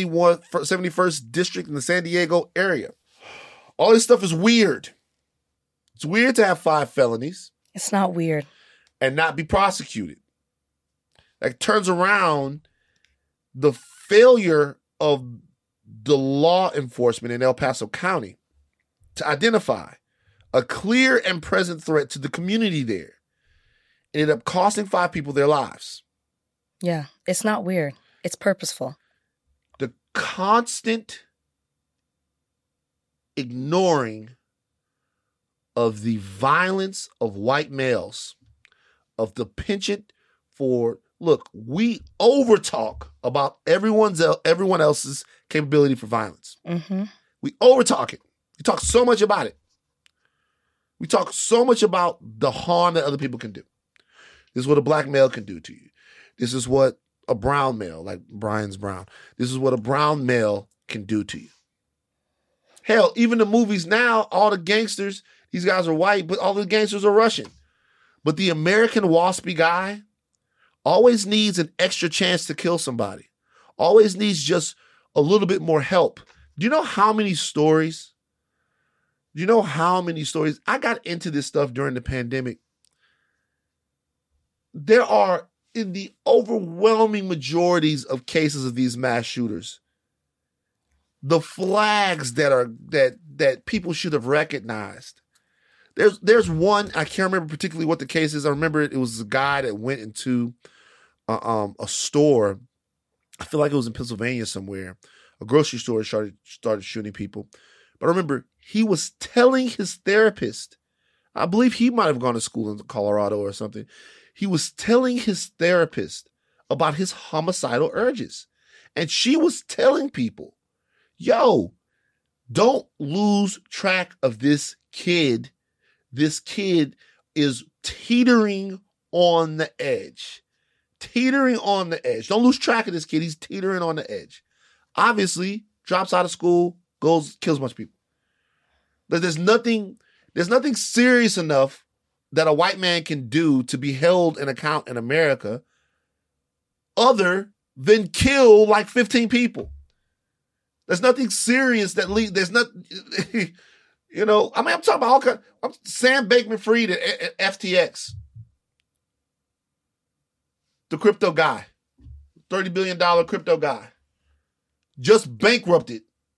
71st district in the San Diego area. All this stuff is weird. It's weird to have 5 felonies. It's not weird. And not be prosecuted. That turns around the failure of the law enforcement in El Paso County to identify a clear and present threat to the community there. It ended up costing 5 people their lives. Yeah, it's not weird. It's purposeful. The constant ignoring of the violence of white males, of the penchant for, look, we overtalk about everyone else's capability for violence. Mm-hmm. We overtalk it. We talk so much about it. We talk so much about the harm that other people can do. This is what a black male can do to you. This is what a brown male, like Brian's brown, this is what a brown male can do to you. Hell, even the movies now, all the gangsters, these guys are white, but all the gangsters are Russian. But the American waspy guy always needs an extra chance to kill somebody. Always needs just a little bit more help. Do you know how many stories? I got into this stuff during the pandemic. There are, in the overwhelming majorities of cases of these mass shooters, the flags that people should have recognized. There's one, I can't remember particularly what the case is. I remember it was a guy that went into a store. I feel like it was in Pennsylvania somewhere. A grocery store started shooting people. But I remember he was telling his therapist, I believe he might have gone to school in Colorado or something. He was telling his therapist about his homicidal urges. And she was telling people, yo, don't lose track of this kid. This kid is teetering on the edge. Teetering on the edge. Don't lose track of this kid. He's teetering on the edge. Obviously, drops out of school, kills a bunch of people. But there's nothing serious enough that a white man can do to be held in account in America other than kill like 15 people. There's nothing serious there's not, you know, I mean, I'm talking about all kinds. Sam Bankman-Fried at FTX. The crypto guy. $30 billion crypto guy. Just bankrupted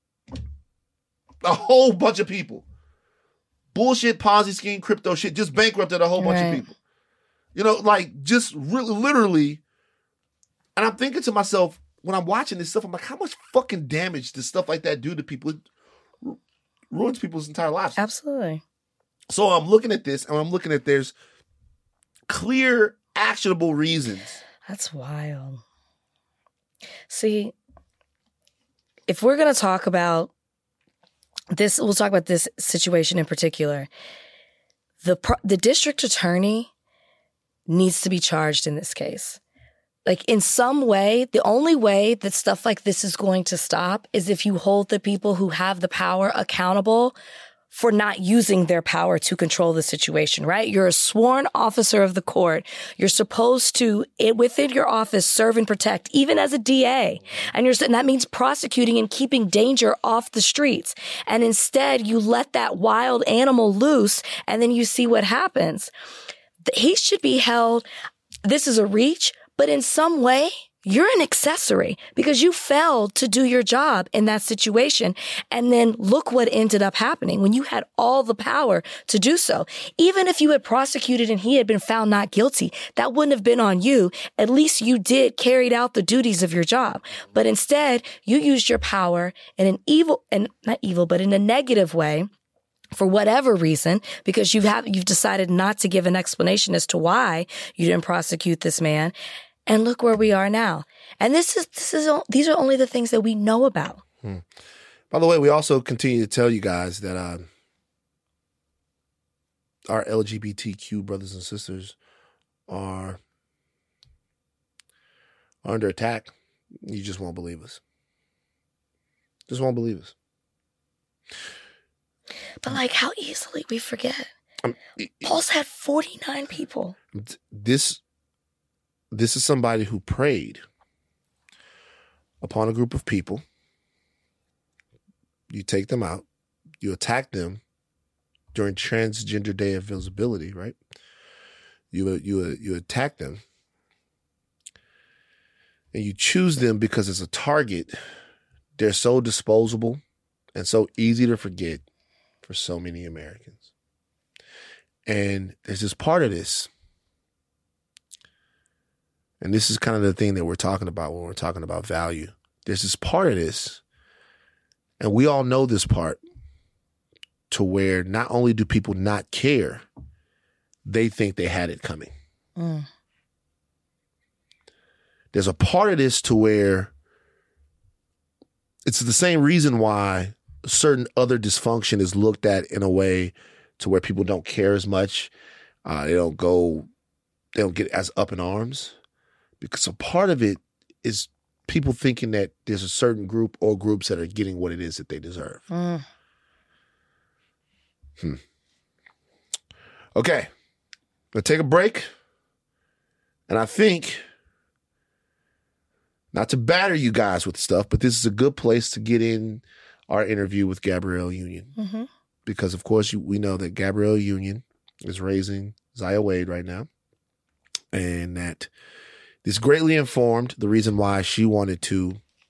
a whole bunch of people. Bullshit Ponzi scheme, crypto shit, just bankrupted a whole bunch of people. You know, like just really, literally. And I'm thinking to myself, when I'm watching this stuff, I'm like, how much fucking damage does stuff like that do to people? It ruins people's entire lives. Absolutely. So I'm looking at this and I'm looking at there's clear, actionable reasons. That's wild. See, if we're going to talk about this, we'll talk about this situation in particular. The district attorney needs to be charged in this case. Like in some way, the only way that stuff like this is going to stop is if you hold the people who have the power accountable for not using their power to control the situation, right? You're a sworn officer of the court. You're supposed to, within your office, serve and protect, even as a DA. And that means prosecuting and keeping danger off the streets. And instead, you let that wild animal loose, and then you see what happens. He should be held. This is a reach, but in some way, you're an accessory because you failed to do your job in that situation. And then look what ended up happening when you had all the power to do so. Even if you had prosecuted and he had been found not guilty, that wouldn't have been on you. At least you carried out the duties of your job. But instead, you used your power in in a negative way. For whatever reason, because you've decided not to give an explanation as to why you didn't prosecute this man. And look where we are now. And these are only the things that we know about. By the way, we also continue to tell you guys that our LGBTQ brothers and sisters are under attack. You just won't believe us. Just won't believe us. But like how easily we forget. Pulse had 49 people. This is somebody who preyed upon a group of people. You take them out. You attack them during Transgender Day of Visibility, right? You attack them. And you choose them because as a target, they're so disposable and so easy to forget for so many Americans. And there's this part of this, and this is kind of the thing that we're talking about when we're talking about value. There's this part of this, and we all know this part, to where not only do people not care, they think they had it coming. Mm. There's a part of this to where it's the same reason why certain other dysfunction is looked at in a way to where people don't care as much. They don't get as up in arms, because a part of it is people thinking that there's a certain group or groups that are getting what it is that they deserve. Okay. We'll take a break. And I think, not to batter you guys with stuff, but this is a good place to get in our interview with Gabrielle Union. Mm-hmm. Because, of course, we know that Gabrielle Union is raising Zaya Wade right now. And that this greatly informed the reason why she wanted to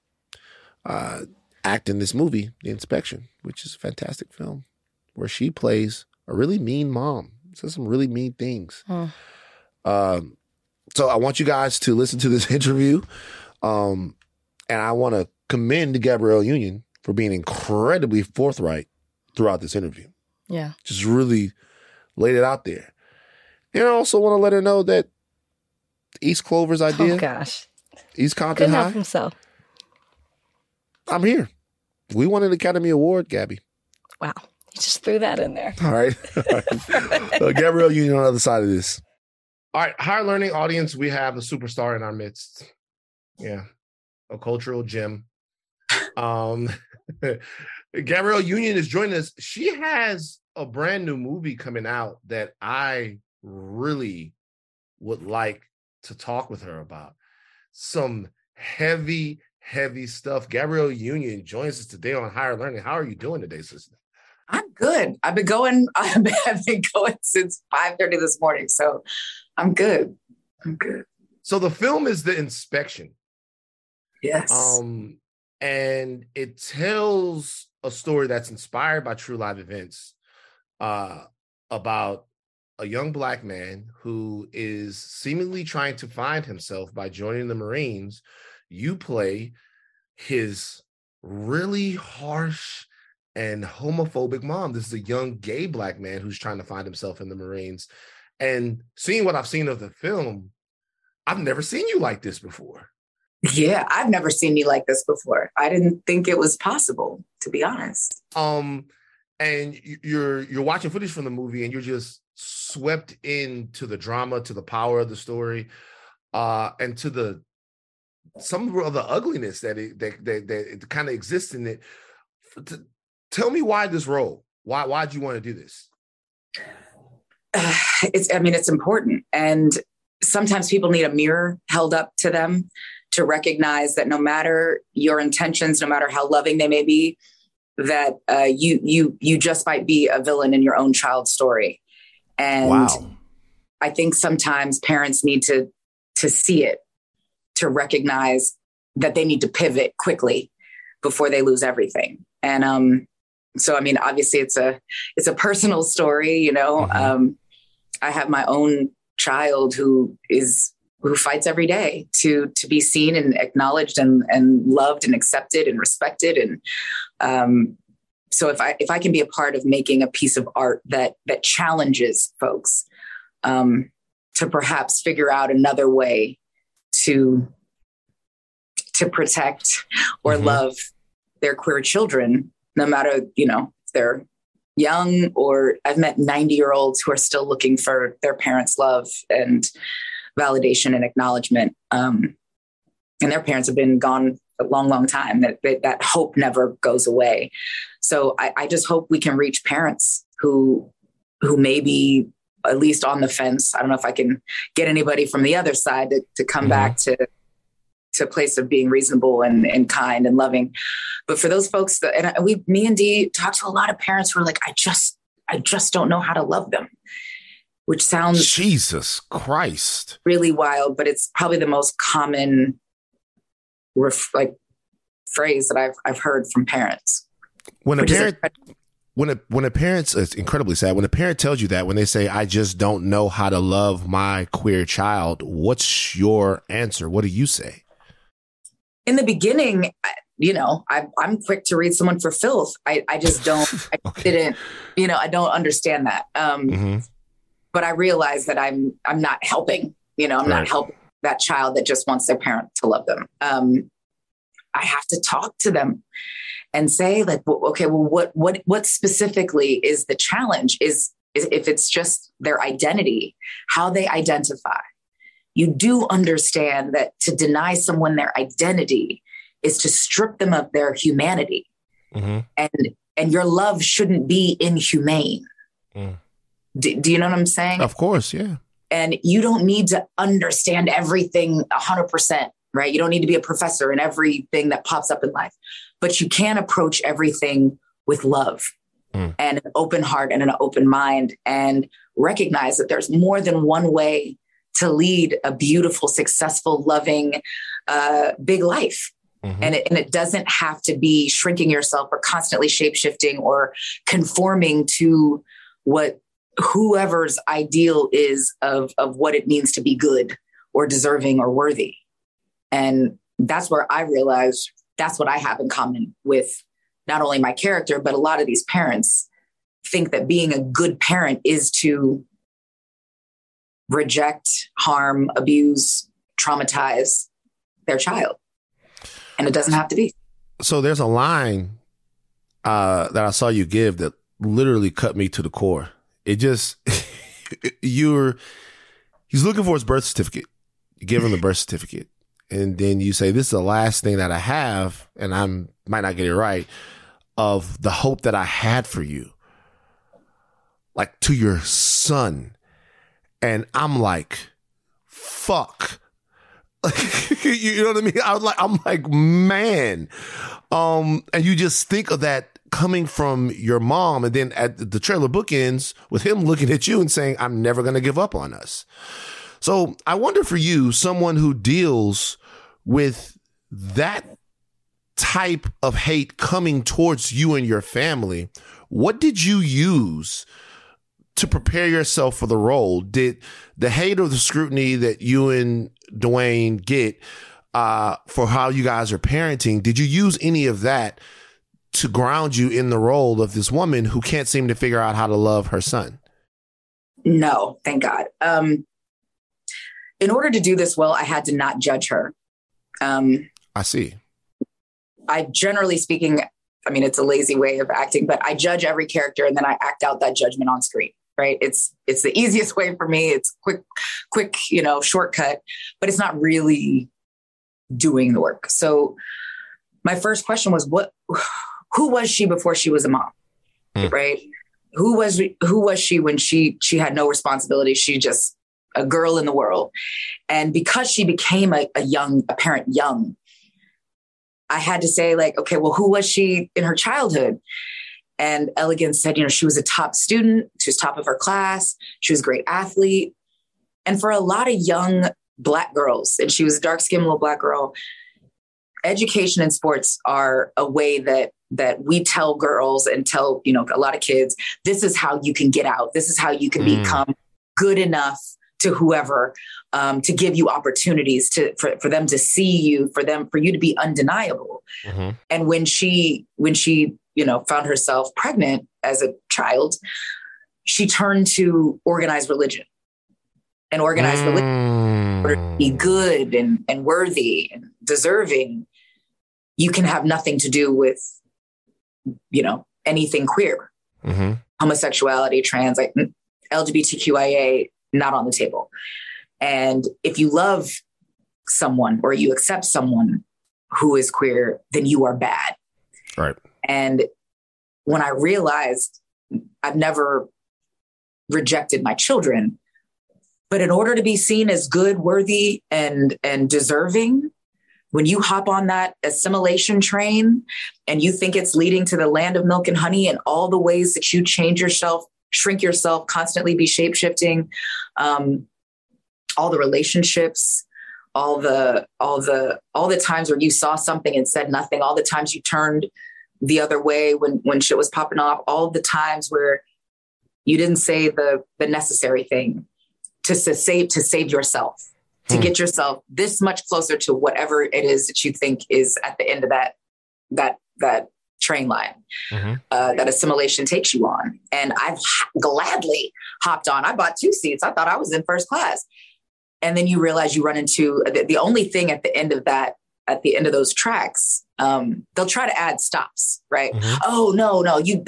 act in this movie, The Inspection, which is a fantastic film, where she plays a really mean mom. Says some really mean things. So I want you guys to listen to this interview. And I want to commend Gabrielle Union for being incredibly forthright throughout this interview. Yeah. Just really laid it out there. And I also want to let her know that East Clover's idea. Oh, gosh. East Compton Couldn't High. help himself. I'm here. We won an Academy Award, Gabby. Wow. You just threw that in there. All right. Gabrielle Union on the other side of this. All right. Higher learning audience, we have a superstar in our midst. Yeah. A cultural gem. Gabrielle Union is joining us. She has a brand new movie coming out that I really would like to talk with her about. Some heavy stuff. Gabrielle Union joins us today on Higher Learning. How are you doing today, sister? I'm good. I've been going since 5:30 this morning, so I'm good. So the film is The Inspection. Yes. And it tells a story that's inspired by true life events about a young Black man who is seemingly trying to find himself by joining the Marines. You play his really harsh and homophobic mom. This is a young gay Black man who's trying to find himself in the Marines. And seeing what I've seen of the film, I've never seen you like this before. Yeah, I've never seen you like this before. I didn't think it was possible, to be honest. And you're watching footage from the movie and you're just swept into the drama, to the power of the story, and to some of the ugliness that it kind of exists in it. Tell me why this role? Why'd you want to do this? It's important. And sometimes people need a mirror held up to them to recognize that no matter your intentions, no matter how loving they may be, that you just might be a villain in your own child's story. And wow. I think sometimes parents need to see it, to recognize that they need to pivot quickly before they lose everything. And so, I mean, obviously it's a personal story, you know. Mm-hmm. I have my own child who fights every day to be seen and acknowledged and loved and accepted and respected. And so if I can be a part of making a piece of art that challenges folks to perhaps figure out another way to protect or mm-hmm. love their queer children, no matter, you know, if they're young, or I've met 90-year-olds who are still looking for their parents' love and validation and acknowledgement. And their parents have been gone a long, long time. That hope never goes away. So I just hope we can reach parents who may be at least on the fence. I don't know if I can get anybody from the other side to come mm-hmm. back to a place of being reasonable and kind and loving. But for those folks me and Dee talked to a lot of parents who are like, I just don't know how to love them, which sounds Jesus Christ, really wild, but it's probably the most common phrase that I've heard from parents. When a parent when a parent's, it's incredibly sad when a parent tells you that, when they say, I just don't know how to love my queer child, what's your answer? What do you say? In the beginning, I'm quick to read someone for filth. I just don't, Okay. I don't understand that. But I realize that I'm not helping, I'm not helping that child that just wants their parent to love them. I have to talk to them and say, like, okay, well, what specifically is the challenge? Is if it's just their identity, how they identify. You do understand that to deny someone their identity is to strip them of their humanity. And your love shouldn't be inhumane. Do you know what I'm saying? Of course, yeah. And you don't need to understand everything 100%, right? You don't need to be a professor in everything that pops up in life, but you can approach everything with love and an open heart and an open mind, and recognize that there's more than one way to lead a beautiful, successful, loving, big life. And it doesn't have to be shrinking yourself or constantly shape-shifting or conforming to what whoever's ideal is of what it means to be good or deserving or worthy. And that's where I realized that's what I have in common with not only my character, but a lot of these parents think that being a good parent is to reject, harm, abuse, traumatize their child. And it doesn't have to be. So there's a line that I saw you give that literally cut me to the core. It just, he's looking for his birth certificate. You give him the birth certificate. And then you say, this is the last thing that I have, and I might not get it right, of the hope that I had for you. Like, to your son. And I'm like, fuck. You know what I mean? I'm like, man. And you just think of that coming from your mom, and then at the trailer bookends with him looking at you and saying, I'm never going to give up on us. So I wonder, for you, someone who deals with that type of hate coming towards you and your family, what did you use to prepare yourself for the role? Did the hate or the scrutiny that you and Dwayne get for how you guys are parenting, did you use any of that to ground you in the role of this woman who can't seem to figure out how to love her son? No, thank God. In order to do this well, I had to not judge her. I see. I generally speaking, I mean, it's a lazy way of acting, but I judge every character and then I act out that judgment on screen, right? It's the easiest way for me. It's quick, shortcut, but it's not really doing the work. So my first question was, who was she before she was a mom, right? Who was she when she had no responsibility? She just a girl in the world. And because she became a parent young, I had to say, like, okay, well, who was she in her childhood? And Elegance said, she was a top student. She was top of her class. She was a great athlete. And for a lot of young Black girls, and she was a dark-skinned little Black girl, education and sports are a way that we tell girls and tell, a lot of kids, this is how you can get out. This is how you can become good enough to whoever, to give you opportunities for them to see you, for you to be undeniable. And when she found herself pregnant as a child, she turned to organized religion. And organized religion, to be good and worthy and deserving, you can have nothing to do with, anything queer, homosexuality, trans, like LGBTQIA, not on the table. And if you love someone or you accept someone who is queer, then you are bad. Right. And when I realized I've never rejected my children, but in order to be seen as good, worthy, and deserving, when you hop on that assimilation train and you think it's leading to the land of milk and honey and all the ways that you change yourself, shrink yourself, constantly be shape-shifting, all the relationships, all the times where you saw something and said nothing, all the times you turned the other way when shit was popping off, all the times where you didn't say the necessary thing to save yourself, to get yourself this much closer to whatever it is that you think is at the end of that train line, that assimilation takes you on. And I've gladly hopped on. I bought 2 seats. I thought I was in first class. And then you realize you run into the only thing at the end of those tracks, they'll try to add stops, right? Oh no,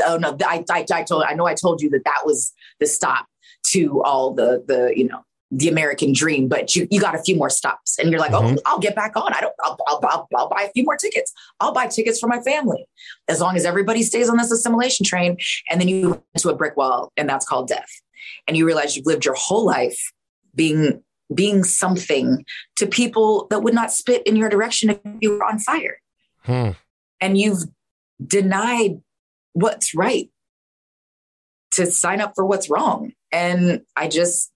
I told you that was the stop to all the American dream, but you got a few more stops, and you're like, oh, I'll get back on. I'll buy a few more tickets. I'll buy tickets for my family, as long as everybody stays on this assimilation train. And then you run into a brick wall, and that's called death. And you realize you've lived your whole life being something to people that would not spit in your direction if you were on fire. And you've denied what's right to sign up for what's wrong. And I just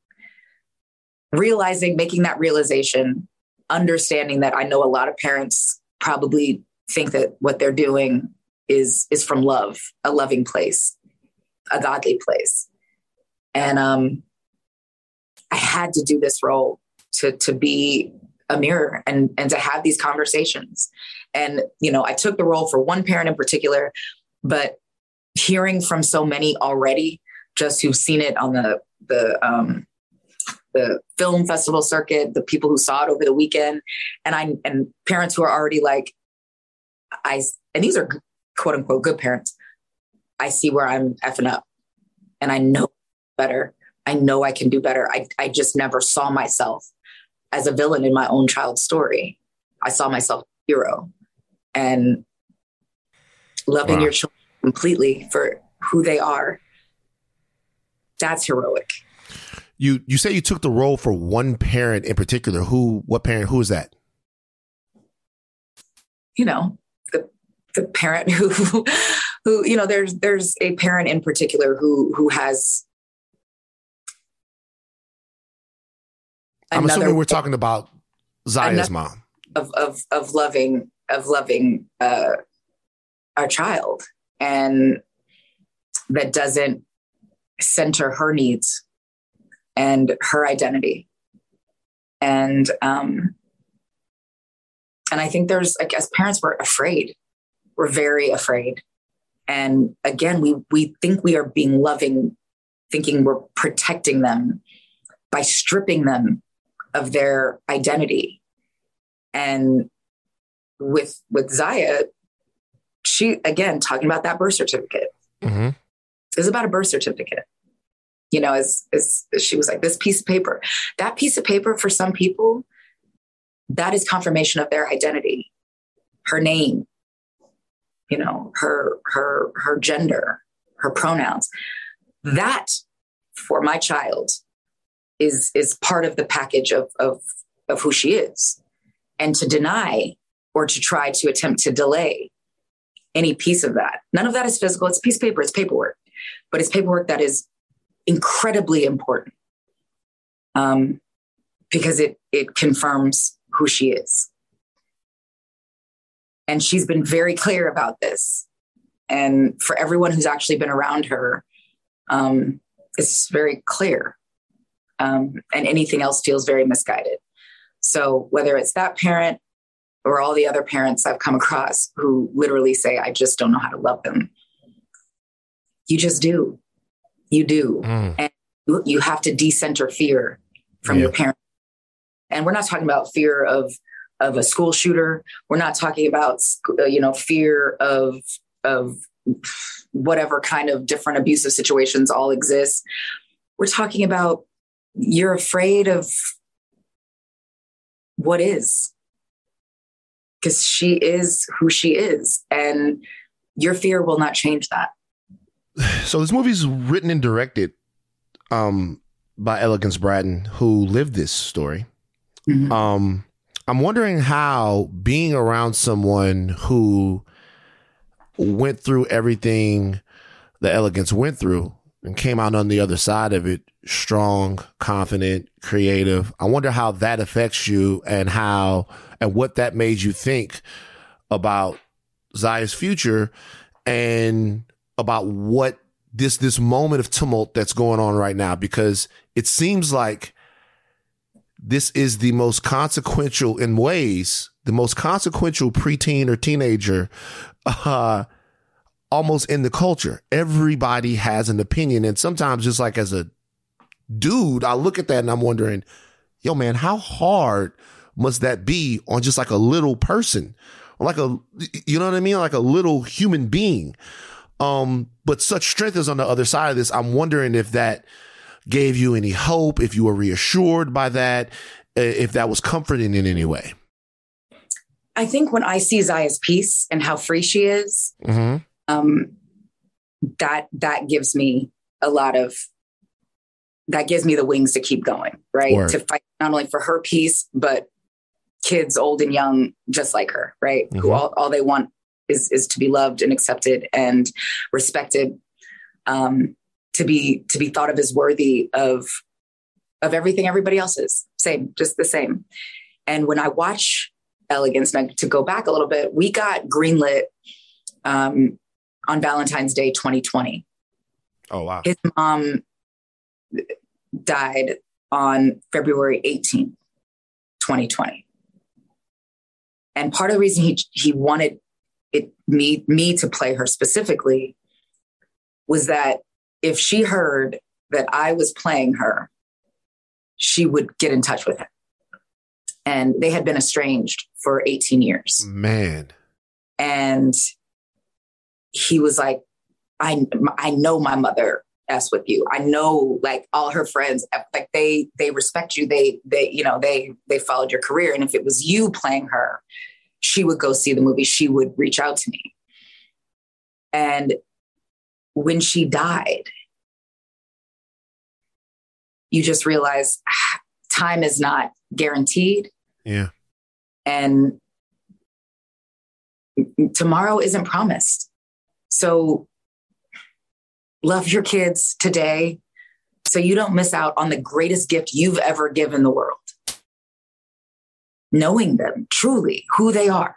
making that realization, understanding that I know a lot of parents probably think that what they're doing is from love, a loving place, a godly place. And I had to do this role to be a mirror and to have these conversations. And, I took the role for one parent in particular, but hearing from so many already, just who've seen it on the film festival circuit, the people who saw it over the weekend, and parents who are already like, and these are quote unquote good parents. I see where I'm effing up, and I know better. I know I can do better. I just never saw myself as a villain in my own child's story. I saw myself as a hero, and loving your children completely for who they are. That's heroic. You say you took the role for one parent in particular. What parent? Who is that? The parent who there's a parent in particular who has. I'm assuming we're talking about Zaya's mom. Of loving our child, and that doesn't center her needs and her identity. And I think there's, like, as parents, we're afraid. We're very afraid. And again, we think we are being loving, thinking we're protecting them by stripping them of their identity. And with Zaya, she, again, talking about that birth certificate, it's about a birth certificate. As she was like, this piece of paper, that piece of paper for some people, that is confirmation of their identity, her name, her gender, her pronouns. That for my child is part of the package of who she is. And to deny or to try to attempt to delay any piece of that, none of that is physical. It's a piece of paper. It's paperwork, but it's paperwork that is incredibly important because it confirms who she is. And she's been very clear about this. And for everyone who's actually been around her, it's very clear. And anything else feels very misguided. So whether it's that parent or all the other parents I've come across who literally say, I just don't know how to love them. You just do. You do. And you have to decenter fear from your parents. And we're not talking about fear of a school shooter. We're not talking about, fear of whatever kind of different abusive situations all exist. We're talking about you're afraid of what is, because she is who she is, and your fear will not change that. So this movie is written and directed by Elegance Bratton, who lived this story. I'm wondering how being around someone who went through everything that Elegance went through and came out on the other side of it, strong, confident, creative. I wonder how that affects you and what that made you think about Zaya's future and about what this moment of tumult that's going on right now, because it seems like this is the most consequential in ways, the most consequential preteen or teenager, almost in the culture. Everybody has an opinion. And sometimes just like as a dude, I look at that and I'm wondering, yo, man, how hard must that be on just like a little person? Like you know what I mean? Like a little human being. But such strength is on the other side of this. I'm wondering if that gave you any hope, if you were reassured by that, if that was comforting in any way. I think when I see Zaya's peace and how free she is, that gives me that gives me the wings to keep going, right? Word. To fight not only for her peace, but kids old and young, just like her, right? Who all they want is to be loved and accepted and respected, to be thought of as worthy of everything everybody else is. Same, just the same. And when I watch Elegance, and to go back a little bit, we got greenlit on Valentine's Day 2020. Oh, wow. His mom died on February 18th, 2020. And part of the reason he wanted me to play her specifically was that if she heard that I was playing her, she would get in touch with him. And they had been estranged for 18 years. Man. And he was like, I know my mother S with you. I know, like, all her friends, like they respect you. They followed your career. And if it was you playing her, she would go see the movie. She would reach out to me. And when she died, you just realize time is not guaranteed. Yeah. And tomorrow isn't promised. So love your kids today so you don't miss out on the greatest gift you've ever given the world. Knowing them truly, who they are.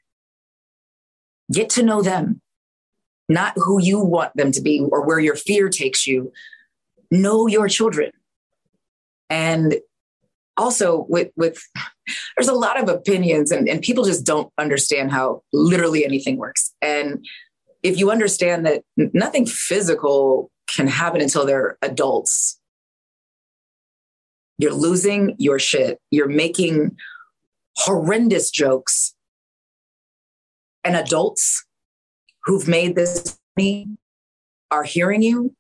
Get to know them, not who you want them to be or where your fear takes you. Know your children. And also with there's a lot of opinions and people just don't understand how literally anything works. And if you understand that nothing physical can happen until they're adults, you're losing your shit. You're making horrendous jokes. And adults who've made this money are hearing you.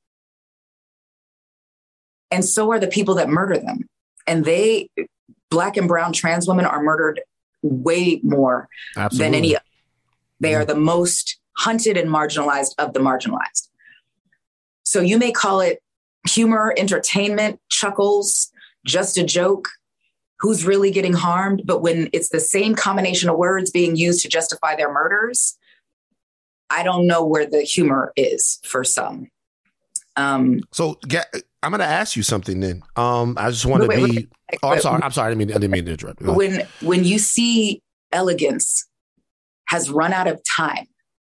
And so are the people that murder them. And Black and brown trans women are murdered way more than any. They are the most hunted and marginalized of the marginalized. So you may call it humor, entertainment, chuckles, just a joke. Who's really getting harmed? But when it's the same combination of words being used to justify their murders, I don't know where the humor is for some. So I'm going to ask you something then. I just want to be. I'm sorry. I didn't mean to interrupt. When you see Elegance has run out of time,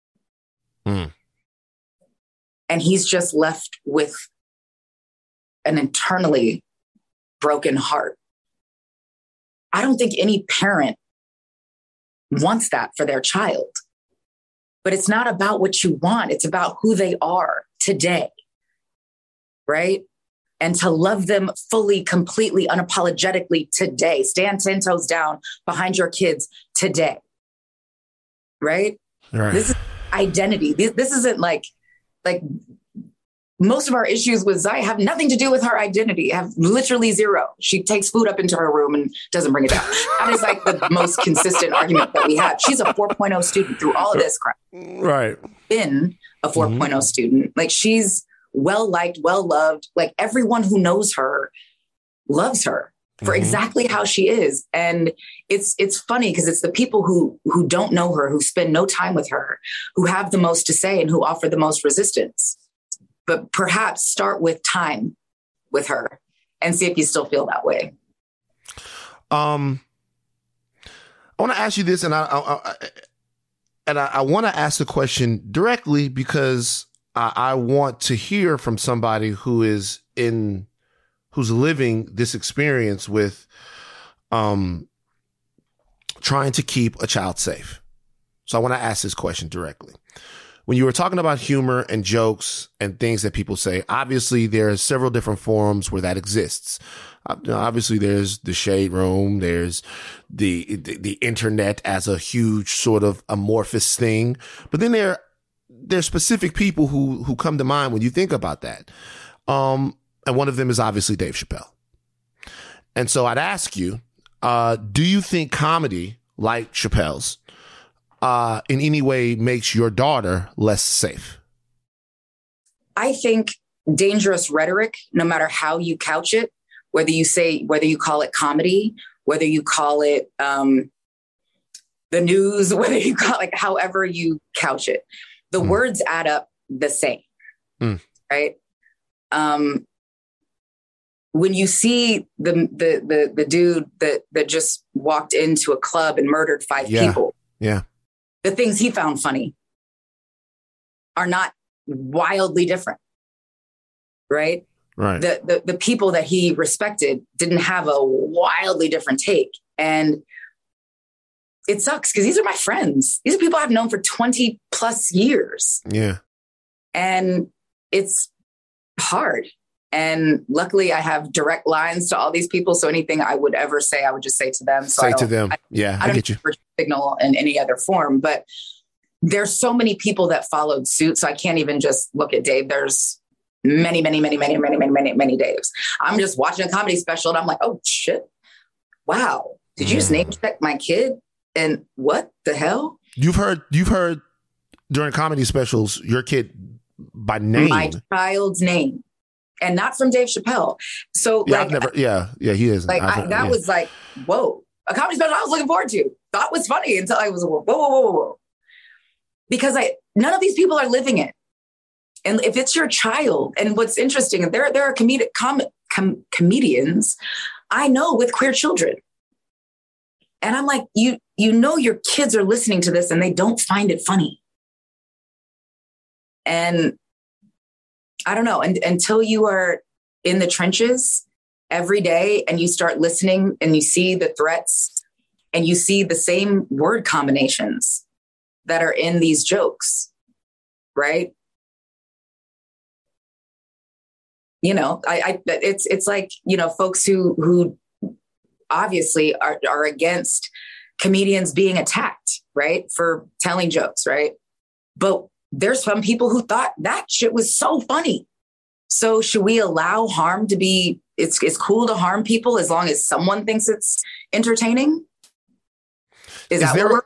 and he's just left with an internally broken heart. I don't think any parent wants that for their child. But it's not about what you want. It's about who they are today. Right? And to love them fully, completely, unapologetically today. Stand 10 toes down behind your kids today. Right? This is identity. This isn't like most of our issues with Zaya have nothing to do with her identity, have literally zero. She takes food up into her room and doesn't bring it down. That is like the most consistent argument that we have. She's a 4.0 student through all of this crap. Right. Been a 4.0 student. Like, she's well-liked, well-loved. Like, everyone who knows her loves her for exactly how she is. And it's funny because it's the people who don't know her, who spend no time with her, who have the most to say and who offer the most resistance. But perhaps start with time with her and see if you still feel that way. I want to ask you this, and and I want to ask the question directly because I want to hear from somebody who's living this experience with trying to keep a child safe. So I want to ask this question directly. When you were talking about humor and jokes and things that people say, obviously there are several different forums where that exists. Obviously there's the shade room. There's the internet as a huge sort of amorphous thing. But then there's specific people who come to mind when you think about that. And one of them is obviously Dave Chappelle. And so I'd ask you, do you think comedy like Chappelle's in any way makes your daughter less safe? I think dangerous rhetoric, no matter how you couch it, whether you call it comedy, whether you call it the news, whether you call it however you couch it, the words add up the same, right? When you see the dude that just walked into a club and murdered 5 people, the things he found funny are not wildly different, right? Right. The people that he respected didn't have a wildly different take. And it sucks because these are my friends. These are people I've known for 20 plus years. Yeah. And it's hard. And luckily I have direct lines to all these people. So anything I would ever say, I would just say to them. So I get you. Signal in any other form, but there's so many people that followed suit. So I can't even just look at Dave. There's many Daves. I'm just watching a comedy special and I'm like, oh shit. Wow. Did you just name check my kid? And what the hell? You've heard during comedy specials, your kid by name. My child's name. And not from Dave Chappelle. So he is. That was like, whoa, a comedy special I was looking forward to. Thought was funny until I was whoa. Because none of these people are living it. And if it's your child, and what's interesting, there are comedians I know with queer children. And I'm like, you know your kids are listening to this and they don't find it funny. And I don't know, until you are in the trenches every day and you start listening and you see the threats and you see the same word combinations that are in these jokes, right? You know, it's like, you know, folks who obviously are against comedians being attacked, right? For telling jokes, right? But there's some people who thought that shit was so funny. So should we allow harm to be, it's cool to harm people as long as someone thinks it's entertaining? Is there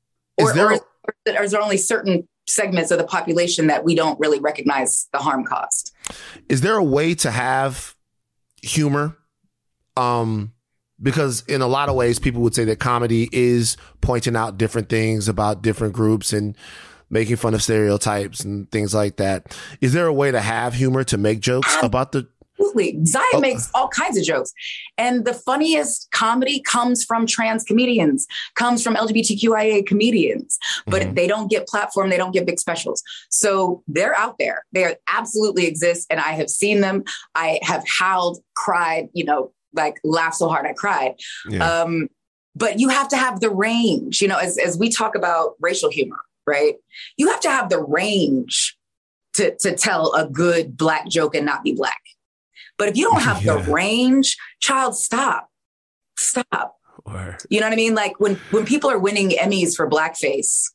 only certain segments of the population that we don't really recognize the harm caused? Is there a way to have humor? Because in a lot of ways, people would say that comedy is pointing out different things about different groups and making fun of stereotypes and things like that. Is there a way to have humor to make jokes about the... Absolutely. Zaya makes all kinds of jokes. And the funniest comedy comes from trans comedians, comes from LGBTQIA comedians, but they don't get platform. They don't get big specials. So they're out there. They absolutely exist. And I have seen them. I have howled, cried, you know, like laughed so hard I cried. Yeah. But you have to have the range, you know, as we talk about racial humor, right? You have to have the range to tell a good Black joke and not be Black. But if you don't have the range, child, stop. Word. You know what I mean? Like when people are winning Emmys for blackface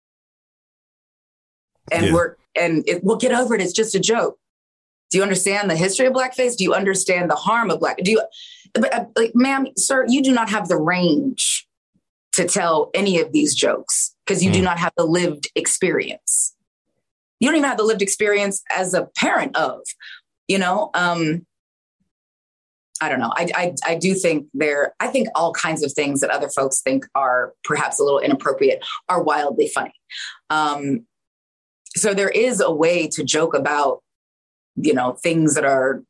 and we'll get over it. It's just a joke. Do you understand the history of blackface? Do you understand the harm of ma'am, sir, you do not have the range to tell any of these jokes because you do not have the lived experience. You don't even have the lived experience as a parent of, you know, I don't know. I do think I think all kinds of things that other folks think are perhaps a little inappropriate are wildly funny. So there is a way to joke about, you know, things that are,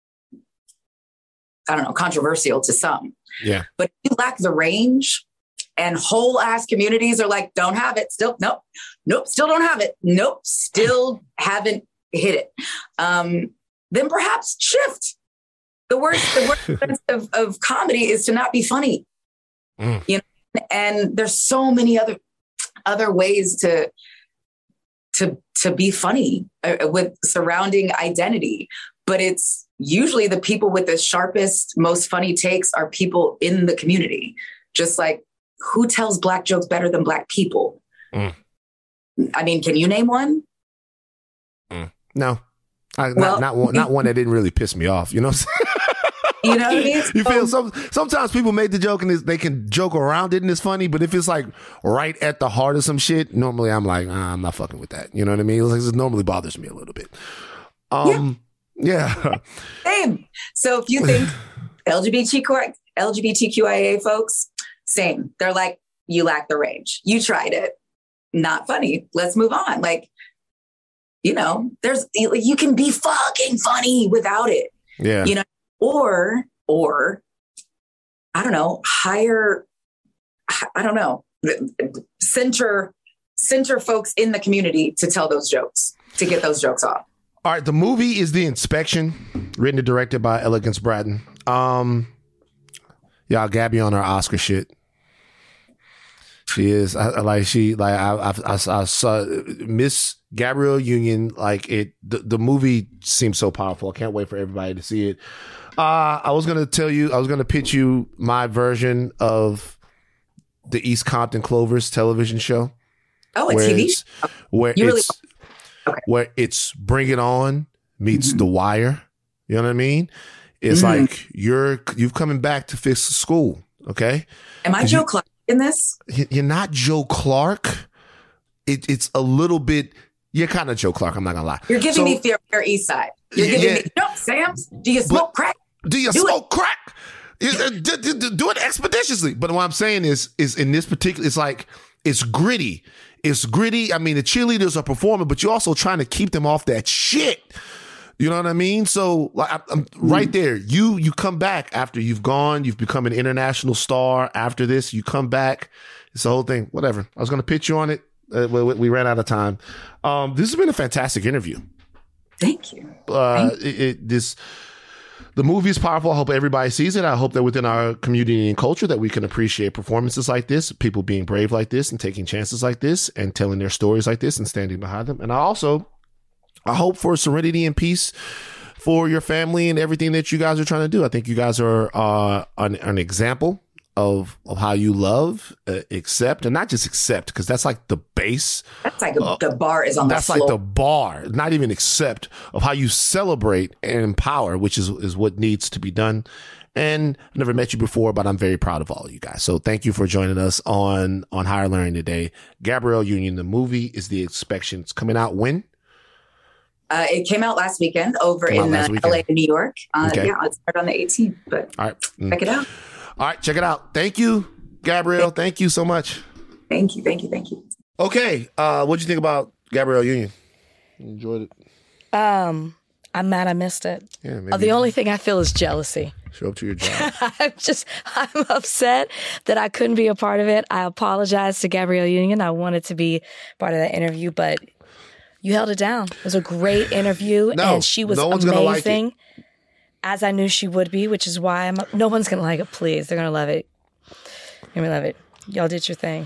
I don't know, controversial to some. Yeah. But if you lack the range, And whole ass communities are like, don't have it. Still, nope, still don't have it. Nope, still haven't hit it. Then perhaps shift. The worst of comedy is to not be funny. You know, and there's so many other ways to be funny with surrounding identity, but it's usually the people with the sharpest, most funny takes are people in the community. Just like, who tells Black jokes better than Black people? I mean, can you name one? No, not one that didn't really piss me off. You know what I'm saying? You know what I mean? You feel sometimes people make the joke and they can joke around it and it's funny, but if it's like right at the heart of some shit, normally I'm like, I'm not fucking with that. You know what I mean? It normally bothers me a little bit. Yeah. Same. So if you think LGBTQIA folks, same. They're like, you lack the range. You tried it. Not funny. Let's move on. Like, you know, you can be fucking funny without it. Yeah. You know, or I don't know, center folks in the community to tell those jokes, to get those jokes off. All right, the movie is The Inspection, written and directed by Elegance Bratton. Y'all, Gabby on her Oscar shit. She is. I saw Miss Gabrielle Union. Like it, the movie seems so powerful. I can't wait for everybody to see it. I was going to pitch you my version of the East Compton Clovers television show. Oh, a TV show? Where it's Bring It On meets The Wire. You know what I mean? It's like you've coming back to fix the school. Okay. Am I Joe Clark in this? You're not Joe Clark. It's a little bit. You're kind of Joe Clark. I'm not gonna lie. You're giving me Fair East Side. You're giving me. No, Sam. Do you smoke crack? Do you smoke crack? Do it expeditiously. But what I'm saying is in this particular, it's like it's gritty. It's gritty. I mean, the cheerleaders are performing, but you're also trying to keep them off that shit. You know what I mean? So like, I'm right there. You come back after you've gone. You've become an international star. After this, you come back. It's the whole thing. Whatever. I was going to pitch you on it. We ran out of time. This has been a fantastic interview. Thank you. The movie is powerful. I hope everybody sees it. I hope that within our community and culture that we can appreciate performances like this, people being brave like this and taking chances like this and telling their stories like this and standing behind them. And I hope for serenity and peace for your family and everything that you guys are trying to do. I think you guys are an example of how you love, accept, and not just accept, because that's like the base. That's like the bar is on the floor. That's like the bar, not even accept, of how you celebrate and empower, which is what needs to be done. And I've never met you before, but I'm very proud of all of you guys. So thank you for joining us on Higher Learning today. Gabrielle Union, the movie is The Inspection. It's coming out when? It came out last weekend over in LA and New York. Okay. Yeah, it started on the 18th, but all right. Check it out. All right, check it out. Thank you, Gabrielle. Thank you so much. Thank you. Okay, what'd you think about Gabrielle Union? You enjoyed it? I'm mad I missed it. Yeah, maybe. The only thing I feel is jealousy. Show up to your job. I'm upset that I couldn't be a part of it. I apologize to Gabrielle Union. I wanted to be part of that interview, but you held it down. It was a great interview, and she was amazing. Gonna like it. As I knew she would be, which is why no one's going to like it, please. They're going to love it. You're going to love it. Y'all did your thing.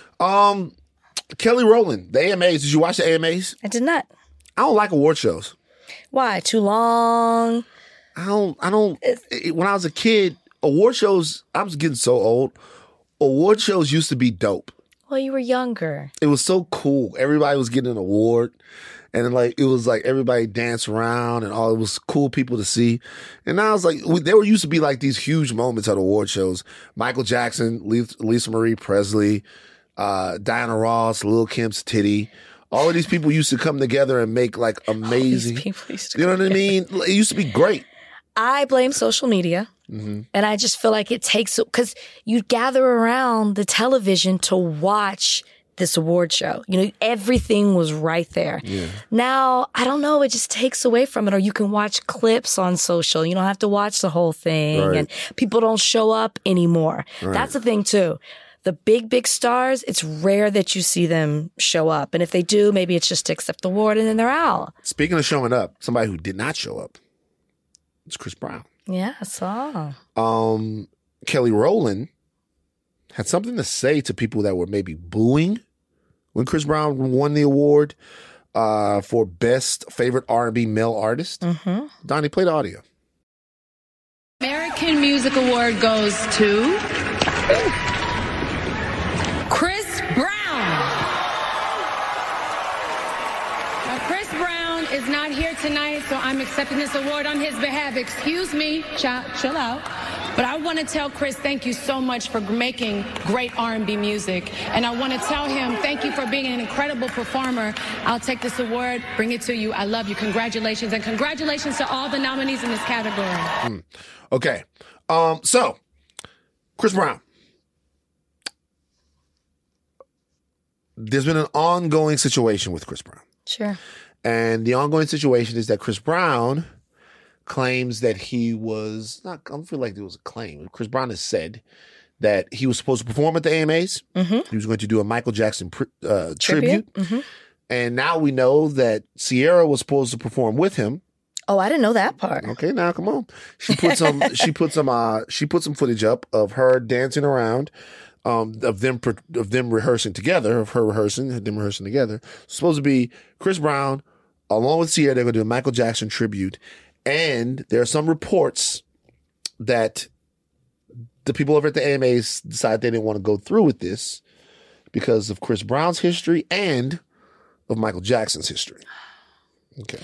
Kelly Rowland, the AMAs. Did you watch the AMAs? I did not. I don't like award shows. Why? Too long? I don't. When I was a kid, award shows, I was getting so old. Award shows used to be dope. Well, you were younger. It was so cool. Everybody was getting an award. And it was like everybody danced around and it was cool people to see. And now it's like, there used to be like these huge moments at award shows. Michael Jackson, Lisa Marie Presley, Diana Ross, Lil' Kim's Titty. All of these people used to come together and make like amazing. You know what I mean? It used to be great. I blame social media. Mm-hmm. And I just feel like it takes, because you gather around the television to watch this award show. You know, everything was right there. Yeah. Now, I don't know, it just takes away from it. Or you can watch clips on social. You don't have to watch the whole thing. Right. And people don't show up anymore. Right. That's the thing too. the big stars, it's rare that you see them show up. And if they do, maybe it's just to accept the award and then they're out. Speaking of showing up, somebody who did not show up, it's Chris Brown. Yeah, I saw. Kelly Rowland had something to say to people that were maybe booing when Chris Brown won the award for Best Favorite R&B Male Artist. Mm-hmm. Donnie, play the audio. American Music Award goes to Chris Brown. Now, Chris Brown is not here tonight, so I'm accepting this award on his behalf. Excuse me, chill out. But I want to tell Chris, thank you so much for making great R&B music. And I want to tell him, thank you for being an incredible performer. I'll take this award, bring it to you. I love you. Congratulations. And congratulations to all the nominees in this category. Okay. So, Chris Brown. There's been an ongoing situation with Chris Brown. Sure. And the ongoing situation is that Chris Brown claims that he was not, I don't feel like there was a claim. Chris Brown has said that he was supposed to perform at the AMAs. Mm-hmm. He was going to do a Michael Jackson tribute. Mm-hmm. And now we know that Ciara was supposed to perform with him. Oh, I didn't know that part. Okay, now come on. She put some footage up of her dancing around, of them rehearsing together, of them rehearsing together. It's supposed to be Chris Brown along with Ciara. They're going to do a Michael Jackson tribute. And there are some reports that the people over at the AMAs decided they didn't want to go through with this because of Chris Brown's history and of Michael Jackson's history. Okay.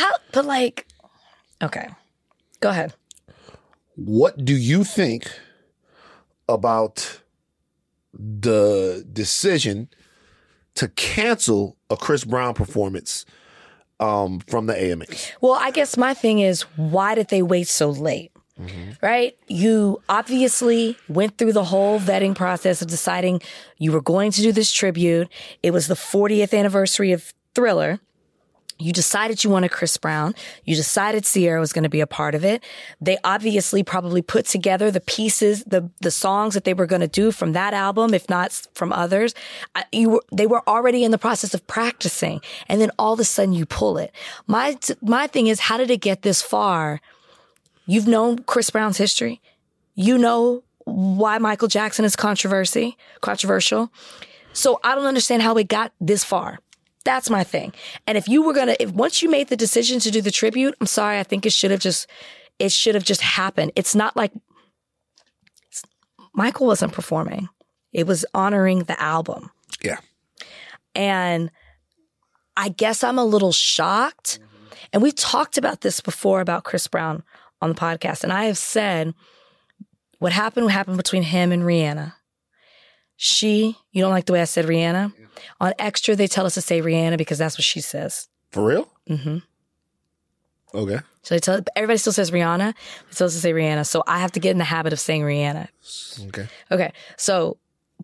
Okay. Go ahead. What do you think about the decision to cancel a Chris Brown performance from the AMAs? Well, I guess my thing is, why did they wait so late? Mm-hmm. Right? You obviously went through the whole vetting process of deciding you were going to do this tribute. It was the 40th anniversary of Thriller. You decided you wanted Chris Brown. You decided Ciara was going to be a part of it. They obviously probably put together the pieces, the songs that they were going to do from that album, if not from others. They were already in the process of practicing, and then all of a sudden you pull it. My thing is, how did it get this far? You've known Chris Brown's history. You know why Michael Jackson is controversial. So I don't understand how it got this far. That's my thing. And if once you made the decision to do the tribute, I'm sorry, I think it should have just happened. It's not like Michael wasn't performing. It was honoring the album. Yeah. And I guess I'm a little shocked. And we've talked about this before about Chris Brown on the podcast. And I have said what happened between him and Rihanna. You don't like the way I said Rihanna? On Extra, they tell us to say Rihanna because that's what she says. For real? Mm-hmm. Okay. So everybody still says Rihanna. They tell us to say Rihanna. So I have to get in the habit of saying Rihanna. Okay. So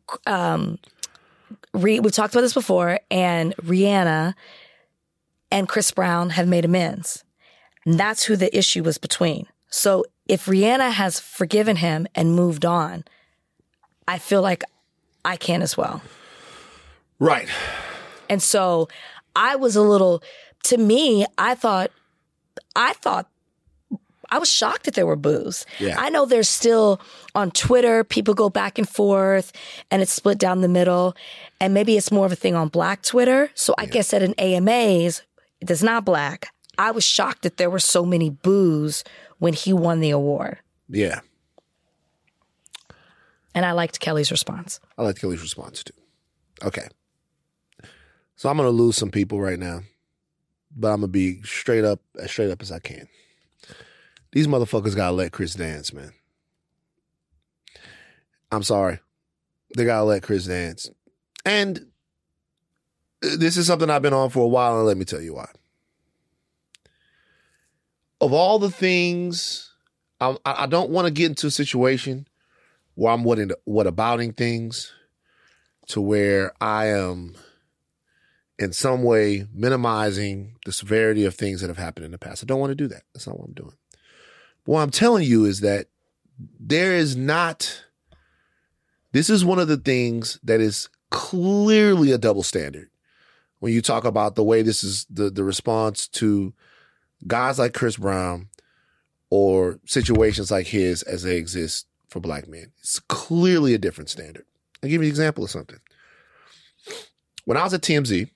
we've talked about this before, and Rihanna and Chris Brown have made amends. And that's who the issue was between. So if Rihanna has forgiven him and moved on, I feel like I can as well. Right. And so I was I was shocked that there were boos. Yeah. I know there's still on Twitter, people go back and forth and it's split down the middle. And maybe it's more of a thing on Black Twitter. So I guess at an AMAs, it's not Black. I was shocked that there were so many boos when he won the award. Yeah. And I liked Kelly's response. I liked Kelly's response too. Okay. So I'm going to lose some people right now, but I'm going to be straight up as I can. These motherfuckers got to let Chris dance, man. I'm sorry. They got to let Chris dance. And this is something I've been on for a while, and let me tell you why. Of all the things, I don't want to get into a situation where I'm whatabouting things to where I am in some way minimizing the severity of things that have happened in the past. I don't want to do that. That's not what I'm doing. But what I'm telling you is that there is not This is one of the things that is clearly a double standard when you talk about the way this is the response to guys like Chris Brown or situations like his as they exist for black men. It's clearly a different standard. I'll give you an example of something. When I was at TMZ,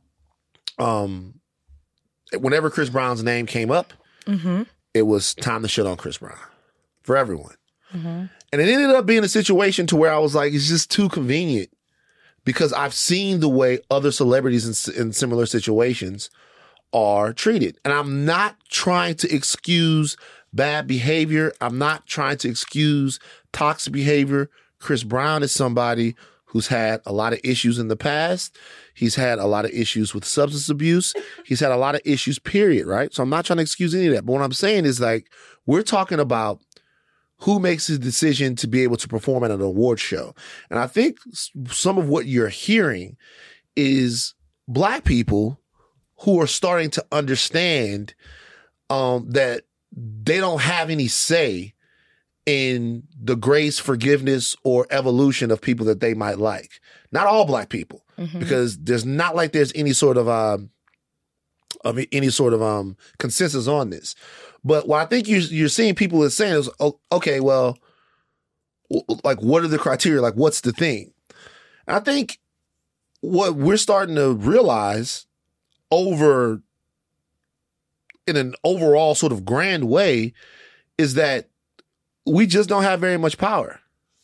whenever Chris Brown's name came up, it was time to shit on Chris Brown for everyone. And it ended up being a situation to where I was like, it's just too convenient because I've seen the way other celebrities in similar situations are treated. And I'm not trying to excuse bad behavior. I'm not trying to excuse toxic behavior. Chris Brown is somebody who's had a lot of issues in the past. He's had a lot of issues with substance abuse. He's had a lot of issues, period, right? So I'm not trying to excuse any of that. But what I'm saying is, like, we're talking about who makes the decision to be able to perform at an award show. And I think some of what you're hearing is black people who are starting to understand that they don't have any say in the grace, forgiveness, or evolution of people that they might like. Not all black people, because there's not like there's any sort of consensus on this. But what I think you're seeing people are saying is, okay, well, like, what are the criteria? Like, what's the thing? And I think what we're starting to realize in an overall sort of grand way is that we just don't have very much power.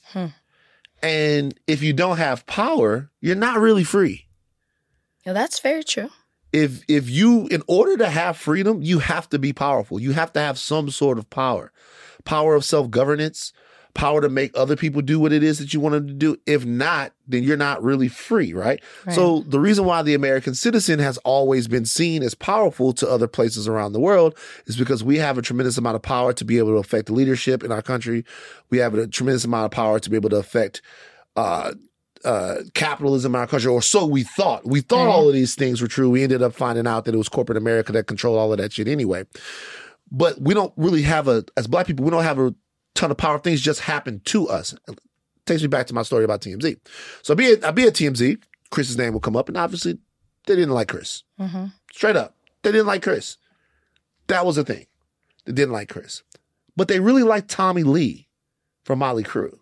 And if you don't have power, you're not really free. Yeah, that's very true. If you, in order to have freedom, you have to be powerful. You have to have some sort of power of self-governance, power to make other people do what it is that you want them to do. If not, then you're not really free, right? So the reason why the American citizen has always been seen as powerful to other places around the world is because we have a tremendous amount of power to be able to affect the leadership in our country. We have a tremendous amount of power to be able to affect capitalism in our country, or so we thought. We thought all of these things were true. We ended up finding out that it was corporate America that controlled all of that shit anyway. But we don't really have as black people, we don't have a ton of power. Things just happen to us. It takes me back to my story about TMZ. So I'd be at TMZ, Chris's name will come up, and obviously they didn't like Chris. Straight up. They didn't like Chris. That was the thing. They didn't like Chris. But they really liked Tommy Lee from Motley Crue.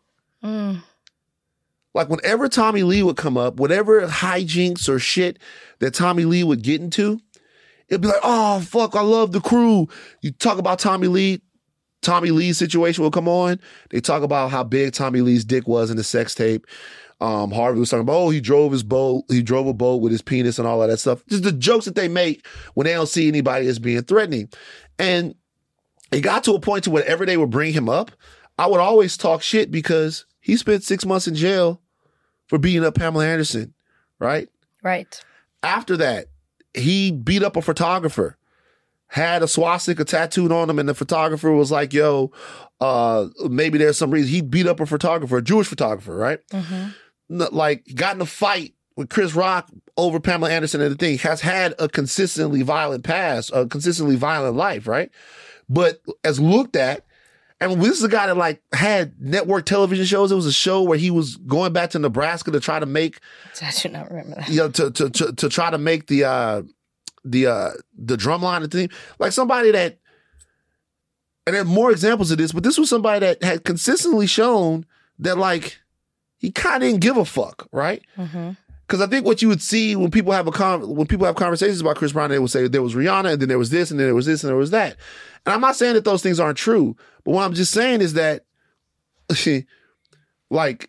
Like, whenever Tommy Lee would come up, whatever hijinks or shit that Tommy Lee would get into, it'd be like, oh, fuck, I love the Crew. You talk about Tommy Lee's situation will come on. They talk about how big Tommy Lee's dick was in the sex tape. Harvey was talking about, he drove a boat with his penis and all of that stuff. Just the jokes that they make when they don't see anybody as being threatening. And it got to a point to whenever they would bring him up, I would always talk shit because he spent 6 months in jail for beating up Pamela Anderson, right? Right. After that, he beat up a photographer, had a swastika tattooed on him, and the photographer was like, yo, maybe there's some reason. He beat up a photographer, a Jewish photographer, right? Like, got in a fight with Chris Rock over Pamela Anderson and the thing, has had a consistently violent past, a consistently violent life, right? But as looked at, and this is a guy that like had network television shows. It was a show where he was going back to Nebraska to try to make. I do not remember that. You know, to try to make the drumline and thing. Like somebody that, and there are more examples of this, but this was somebody that had consistently shown that like he kind of didn't give a fuck, right? Because I think what you would see when people have conversations about Chris Brown, they would say there was Rihanna, and then there was this, and then there was this, and there was that. And I'm not saying that those things aren't true, but what I'm just saying is that, like,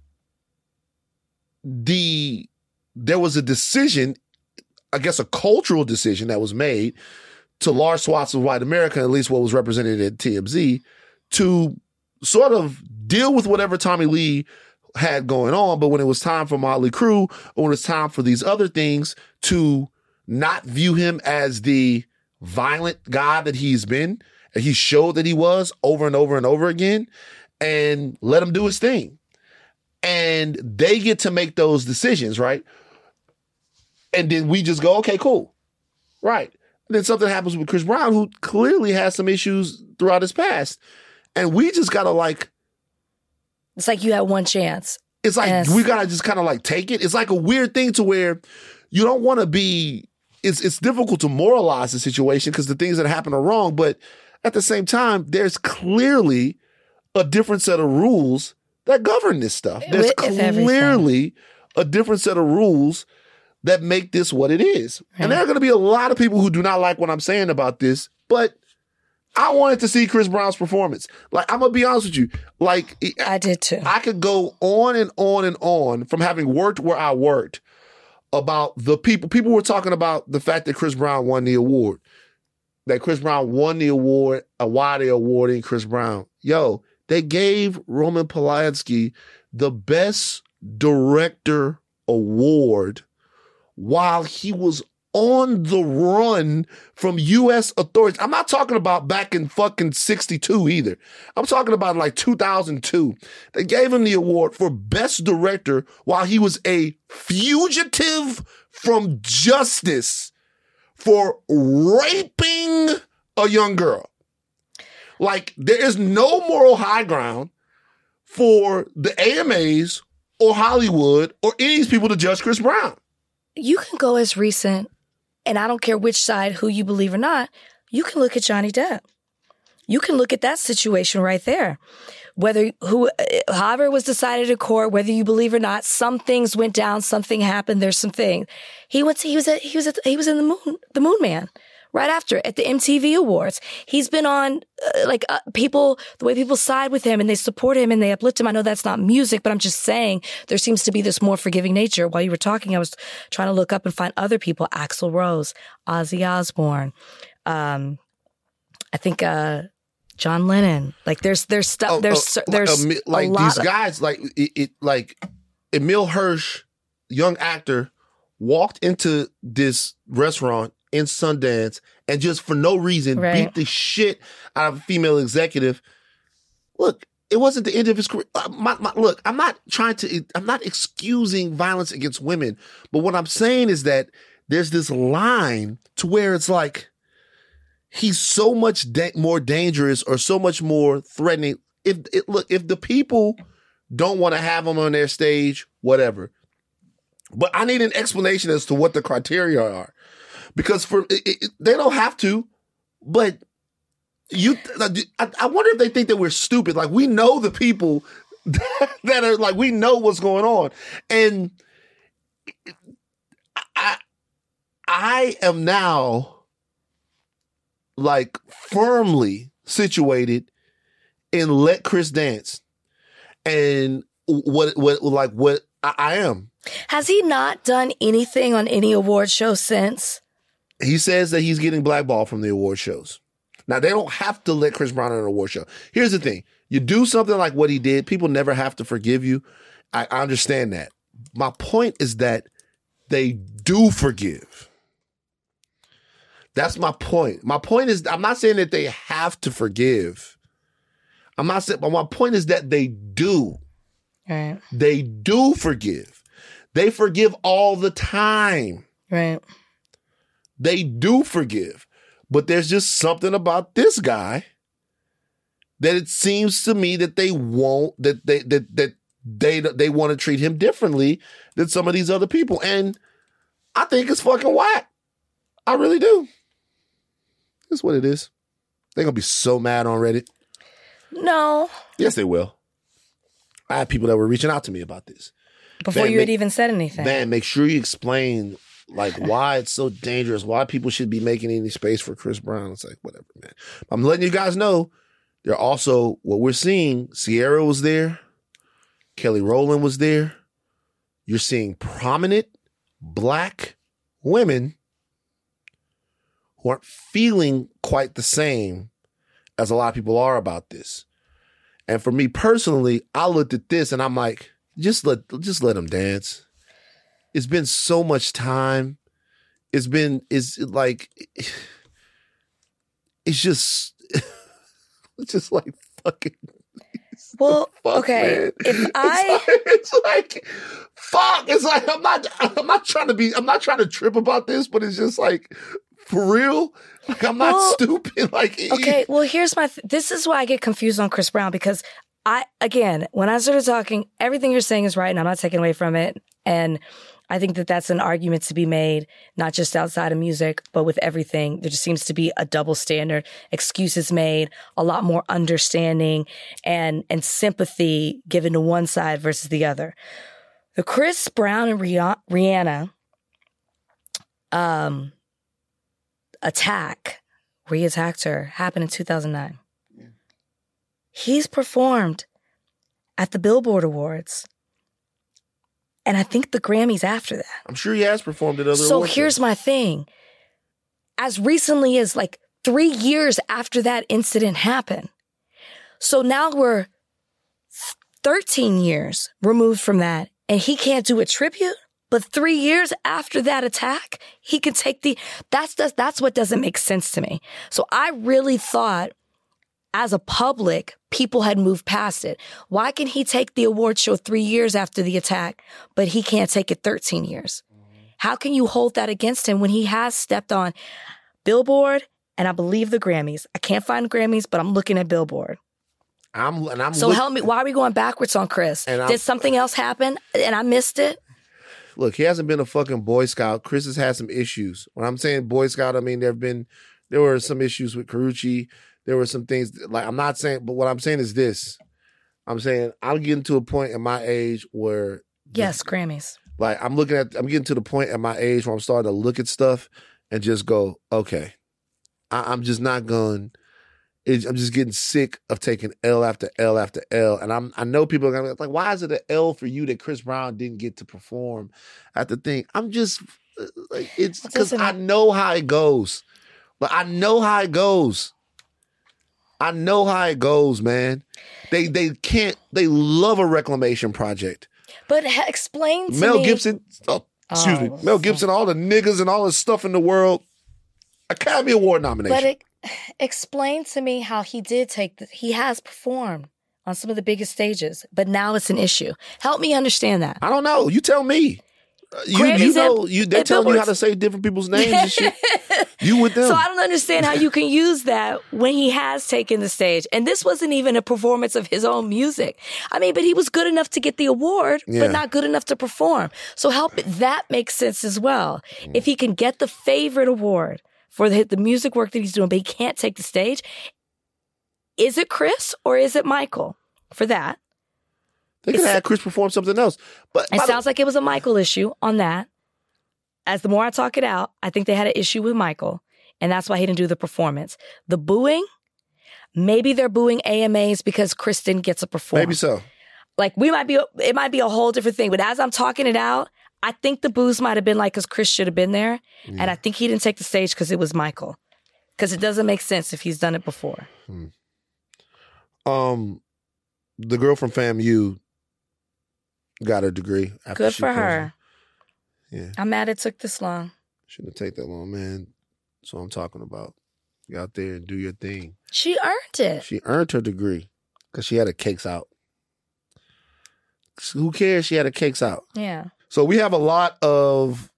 there was a decision, I guess a cultural decision that was made to large swaths of white America, at least what was represented at TMZ, to sort of deal with whatever Tommy Lee had going on. But when it was time for Motley Crue, or when it's time for these other things, to not view him as the violent guy that he's been, and he showed that he was over and over and over again, and let him do his thing. And they get to make those decisions, right? And then we just go, okay, cool. Right. And then something happens with Chris Brown, who clearly has some issues throughout his past. And we just got to like It's like you had one chance. It's like Yes. we gotta just kind of like take it. It's like a weird thing to where you don't want to be. It's difficult to moralize the situation because the things that happen are wrong, but at the same time, there's clearly a different set of rules that govern this stuff. There's With everything. clearly a different set of rules that make this what it is. And there are going to be a lot of people who do not like what I'm saying about this, but I wanted to see Chris Brown's performance. Like, I'm going to be honest with you. Like, I did too. I could go on and on and on from having worked where I worked about the people. People were talking about the fact that Chris Brown won the award. That Chris Brown won the award, why they awarding Chris Brown. Yo, they gave Roman Polanski the Best Director award while he was on the run from U.S. authorities. I'm not talking about back in fucking 62 either. I'm talking about like 2002. They gave him the award for Best Director while he was a fugitive from justice for raping a young girl. Like, there is no moral high ground for the AMAs or Hollywood or any of these people to judge Chris Brown. You can go as recent, and I don't care which side, who you believe or not, you can look at Johnny Depp. You can look at that situation right there. However it was decided in court, whether you believe or not, some things went down, something happened, there's some things. He was in the Moon Man. Right after, at the MTV Awards. He's been on, people, the way people side with him and they support him and they uplift him. I know that's not music, but I'm just saying there seems to be this more forgiving nature. While you were talking, I was trying to look up and find other people. Axl Rose, Ozzy Osbourne, I think, John Lennon. Like, there's stuff, there's like a lot these guys, like Emile Hirsch, young actor, walked into this restaurant in Sundance and just for no reason beat the shit out of a female executive. Look, it wasn't the end of his career. Look, I'm not excusing violence against women, but what I'm saying is that there's this line to where it's like he's so much more dangerous or so much more threatening. If the people don't want to have him on their stage, whatever. But I need an explanation as to what the criteria are. Because they don't have to, but I wonder if they think that we're stupid. Like, we know the people that are like, we know what's going on. And I am now like firmly situated in Let Chris Dance. And what I am. Has he not done anything on any award show since? He says that he's getting blackballed from the award shows. Now, they don't have to let Chris Brown on an award show. Here's the thing. You do something like what he did, people never have to forgive you. I understand that. My point is that they do forgive. That's my point. My point is, I'm not saying that they have to forgive. I'm not saying, but my point is that they do. Right. They do forgive. They forgive all the time. Right. They do forgive, but there's just something about this guy that it seems to me that they won't, that they want to treat him differently than some of these other people. And I think it's fucking whack. I really do. That's what it is. They're going to be so mad on Reddit. No. Yes, they will. I had people that were reaching out to me about this. Before you had even said anything. Man, make sure you explain like why it's so dangerous, why people should be making any space for Chris Brown. It's like, whatever, man. I'm letting you guys know, they're also, what we're seeing, Ciara was there, Kelly Rowland was there. You're seeing prominent Black women who aren't feeling quite the same as a lot of people are about this. And for me personally, I looked at this and I'm like, just let them dance. It's been so much time. It's just like fucking. Well, fuck, okay. Man. It's like fuck. It's like I'm not trying to trip about this, but it's just like for real. Like I'm not stupid. Like okay. Well, here's this is why I get confused on Chris Brown, because when I started talking, everything you're saying is right, and I'm not taking away from it. And I think that that's an argument to be made, not just outside of music, but with everything. There just seems to be a double standard, excuses made, a lot more understanding and sympathy given to one side versus the other. The Chris Brown and Rihanna attack, where he attacked her, happened in 2009. Yeah. He's performed at the Billboard Awards. And I think the Grammys after that. I'm sure he has performed at other awards. So here's my thing. As recently as like 3 years after that incident happened. So now we're 13 years removed from that, and he can't do a tribute? But 3 years after that attack, he can take that's what doesn't make sense to me. So I really thought, as a public, people had moved past it. Why can he take the award show 3 years after the attack, but he can't take it 13 years? How can you hold that against him when he has stepped on Billboard and I believe the Grammys? I can't find the Grammys, but I'm looking at Billboard. Help me. Why are we going backwards on Chris? Did something else happen and I missed it? Look, he hasn't been a fucking Boy Scout. Chris has had some issues. When I'm saying Boy Scout, I mean there were some issues with Karrueche. There were some things like I'm not saying, but what I'm saying is this. I'm saying I'm getting to a point in my age where Grammys. Like I'm getting to the point at my age where I'm starting to look at stuff and just go, okay, I'm just not going. I'm just getting sick of taking L after L after L, and I know people are gonna be like, why is it an L for you that Chris Brown didn't get to perform at the thing? I'm just like, it's because I know how it goes. But I know how it goes. I know how it goes, man. They love a reclamation project. But explain to Mel me. Gibson, Mel Gibson, all the niggas and all the stuff in the world, Academy Award nomination. But explain to me how he did he has performed on some of the biggest stages, but now it's an issue. Help me understand that. I don't know. You tell me. They're telling you how to say different people's names and shit. You with them. So I don't understand how you can use that when he has taken the stage. And this wasn't even a performance of his own music. I mean, but he was good enough to get the award, but not good enough to perform. So that makes sense as well. If he can get the favorite award for the music work that he's doing, but he can't take the stage, is it Chris or is it Michael for that? They could have had Chris perform something else. But it sounds like it was a Michael issue on that. As the more I talk it out, I think they had an issue with Michael, and that's why he didn't do the performance. The booing, maybe they're booing AMAs because Chris didn't get to perform. Maybe so. Like it might be a whole different thing. But as I'm talking it out, I think the boos might have been like because Chris should have been there, and I think he didn't take the stage because it was Michael. Because it doesn't make sense if he's done it before. The girl from FAMU got her degree. Good for her. Yeah. I'm mad it took this long. Shouldn't take that long, man. That's what I'm talking about. Get out there and do your thing. She earned it. She earned her degree because she had her cakes out. Who cares? She had her cakes out. Yeah. So we have a lot of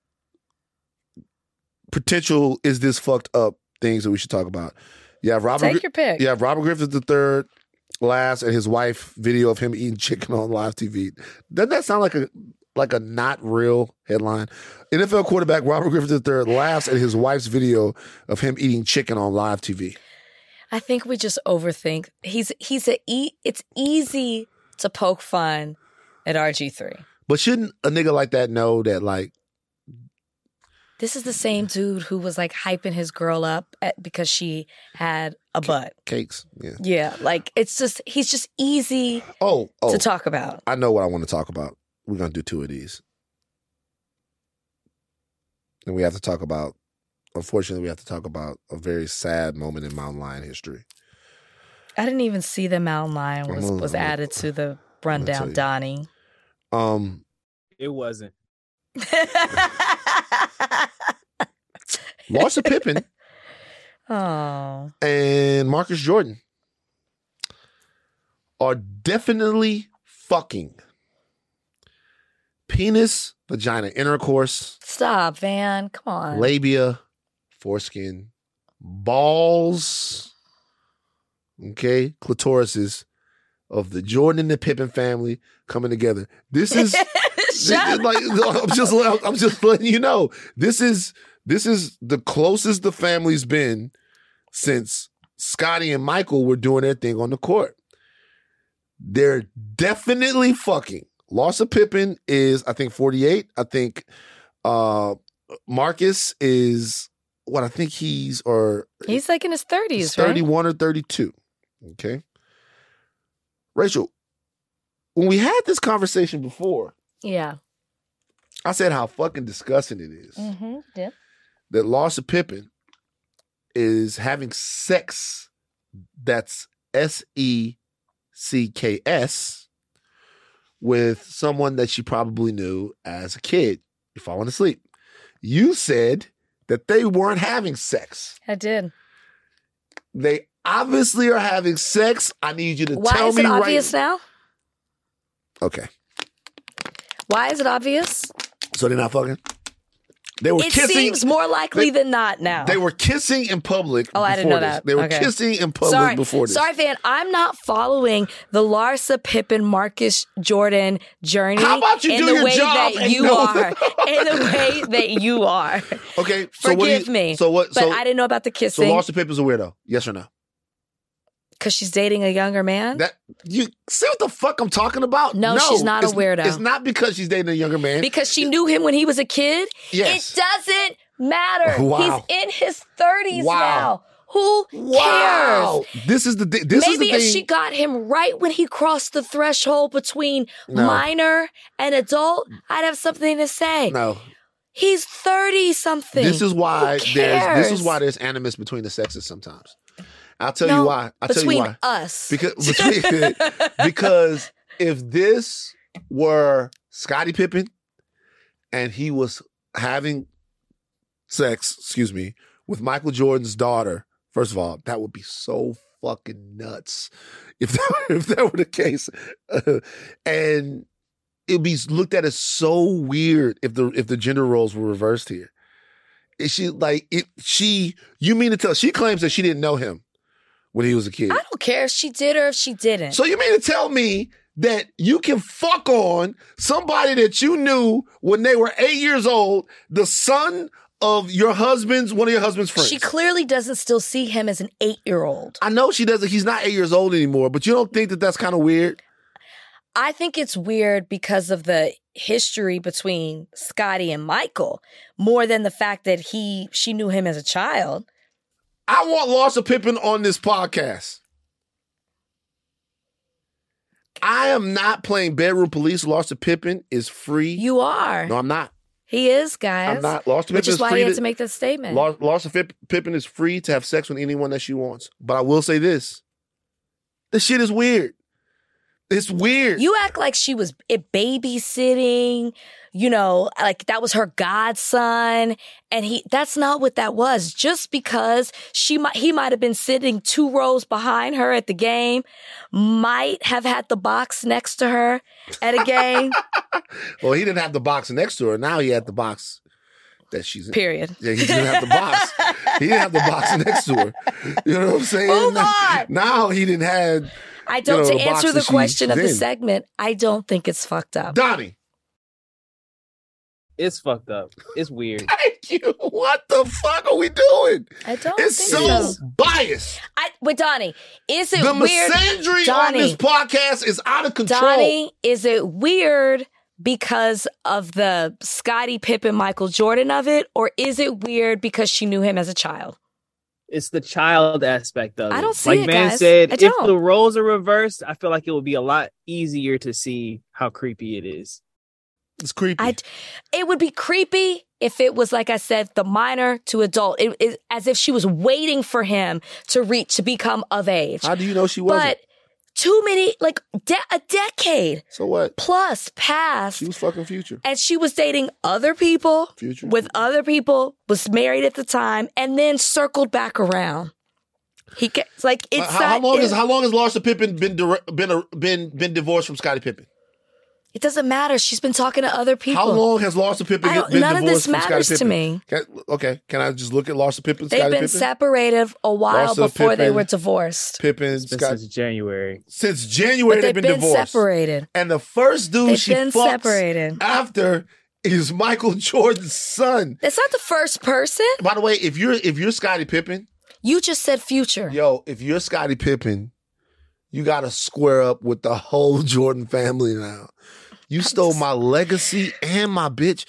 potential is this fucked up things that we should talk about. You have Take your pick. You have Robert Griffith III last and his wife video of him eating chicken on live TV. Doesn't that sound like a not real headline? NFL quarterback Robert Griffith III laughs at his wife's video of him eating chicken on live TV. I think we just overthink. It's easy to poke fun at RG3. But shouldn't a nigga like that know that like this is the same dude who was like hyping his girl up because she had a butt. Cakes, yeah. Yeah, like he's just easy to talk about. I know what I want to talk about. We're going to do two of these. And we have to talk about, unfortunately, a very sad moment in Mountain Lion history. I didn't even see the Mountain Lion was added to the rundown, Donnie. It wasn't. Larsa Pippen and Marcus Jordan are definitely fucking. Penis, vagina intercourse. Stop, Van. Come on. Labia, foreskin, balls, okay, clitorises, of the Jordan and the Pippen family coming together. This is like I'm just letting you know. This is the closest the family's been since Scottie and Michael were doing their thing on the court. They're definitely fucking. Loss of Pippen is, I think, 48. I think Marcus is what I think he's like in his 30s, 31 or 32. Okay. Rachel, when we had this conversation before, yeah, I said how fucking disgusting it is yeah. that Loss of Pippen is having sex that's SECKS with someone that she probably knew as a kid. You're falling asleep. You said that they weren't having sex. I did. They obviously are having sex. I need you to Why tell is me it right obvious now? Okay. Why is it obvious? So they're not fucking? They were kissing. It seems more likely than not now. They were kissing in public before I didn't know this. that. They were Okay. kissing in public before this. Sorry, Van. I'm not following the Larsa Pippen Marcus Jordan journey. How about you in do the your way job that and you know- are? In the way that you are. Okay, so Forgive me. So what? But I didn't know about the So kissing Larsa Pippen's a weirdo. Yes or no? because she's dating a younger man. That you see what the fuck I'm talking about? No, she's not a weirdo. It's not because she's dating a younger man. Because she knew him when he was a kid. Yes. It doesn't matter. Wow. He's in his 30s Wow. now. Who Wow. This is the thing. Maybe if she got him right when he crossed the threshold between minor and adult, I'd have something to say. No. He's 30 something. This is why Who there's cares? animus between the sexes sometimes. I'll tell you why. Between us. Because if this were Scottie Pippen and he was having sex, with Michael Jordan's daughter, first of all, that would be so fucking nuts if that were the case. And it'd be looked at as so weird if the gender roles were reversed here. Is she you mean to tell, she claims that she didn't know him when he was a kid. I don't care if she did or if she didn't. So you mean to tell me that you can fuck on somebody that you knew when they were 8 years old, the son of one of your husband's friends? She clearly doesn't still see him as an 8-year-old. I know she doesn't. He's not 8 years old anymore, but you don't think that that's kind of weird? I think it's weird because of the history between Scottie and Michael, more than the fact that she knew him as a child. I want Larsa Pippen on this podcast. I am not playing bedroom police. Larsa Pippen is free. You are. No, I'm not. He is, guys. I'm not. Larsa Pippen Which is is why free he had to make that statement. Larsa Pippen is free to have sex with anyone that she wants. But I will say this. This shit is weird. It's weird. You act like she was babysitting, like that was her godson. And that's not what that was. Just because he might have been sitting 2 rows behind her at the game, might have had the box next to her at a game. Well, he didn't have the box next to her. Now he had the box that she's in. Period. Yeah, he didn't have the box. He didn't have the box next to her. You know what I'm saying? Move on. Now he didn't have... To answer the question of the in. segment, I don't think it's fucked up. Donnie. It's fucked up. It's weird. Thank you. What the fuck are we doing? I don't It's think so so. biased. Wait, Donnie, is it The weird? misandry on this podcast is out of control. Donnie, is it weird because of the Scottie Pippen, Michael Jordan of it, or is it weird because she knew him as a child? It's the child aspect of it. I don't see like it, Van guys. said, I if don't. the roles are reversed, I feel like it would be a lot easier to see how creepy it is. It's creepy. It would be creepy if it was, like I said, the minor to adult. It as if she was waiting for him to become of age. How do you know she wasn't? But too many, a decade So what? plus passed. She was fucking Future. And she was dating other people, Future. with other people, was married at the time, and then circled back around. How long has Larsa Pippen been divorced from Scottie Pippen? It doesn't matter. She's been talking to other people. How long has Larsa Pippen been none of divorced this from Scottie matters Pippen? to me. Can I just look at Larsa Pippen, They've Scottie been Pippen? separated a while Larsa before they Pippen, were divorced. Pippen, It's been Scott. since January. Since January, But they've been divorced. separated. And the first dude They've she been fucks separated. after is Michael Jordan's son. That's not the first person. By the way, if you're Scottie Pippen, You just said Future. if you're Scottie Pippen, you got to square up with the whole Jordan family now. You stole my legacy and my bitch.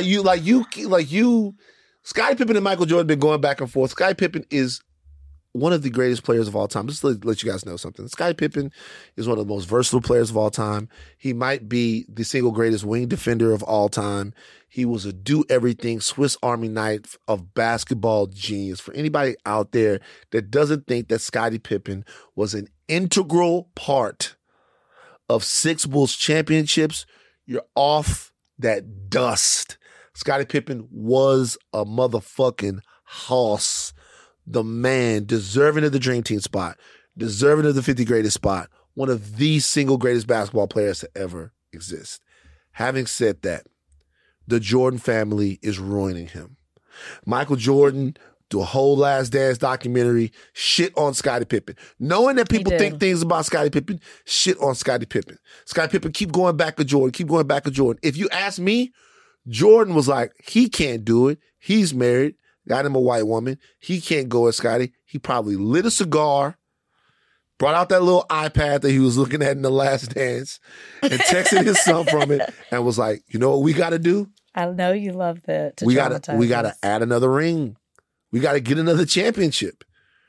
Scottie Pippen and Michael Jordan been going back and forth. Scottie Pippen is one of the greatest players of all time. Just to let you guys know something. Scottie Pippen is one of the most versatile players of all time. He might be the single greatest wing defender of all time. He was a do-everything Swiss Army knife of basketball genius. For anybody out there that doesn't think that Scottie Pippen was an integral part of six Bulls championships, you're off that dust. Scottie Pippen was a motherfucking hoss. The man, deserving of the Dream Team spot, deserving of the 50 greatest spot, one of the single greatest basketball players to ever exist. Having said that, the Jordan family is ruining him. Michael Jordan, do a whole Last Dance documentary, shit on Scottie Pippen. Knowing that people think things about Scottie Pippen, shit on Scottie Pippen. Scottie Pippen keep going back to Jordan, keep going back to Jordan. If you ask me, Jordan was like, he can't do it. He's married, got him a white woman. He can't go at Scottie. He probably lit a cigar, brought out that little iPad that he was looking at in the Last Dance, and texted his son from it, and was like, you know what we got to do? I know you love that. We gotta add another ring. We got to get another championship.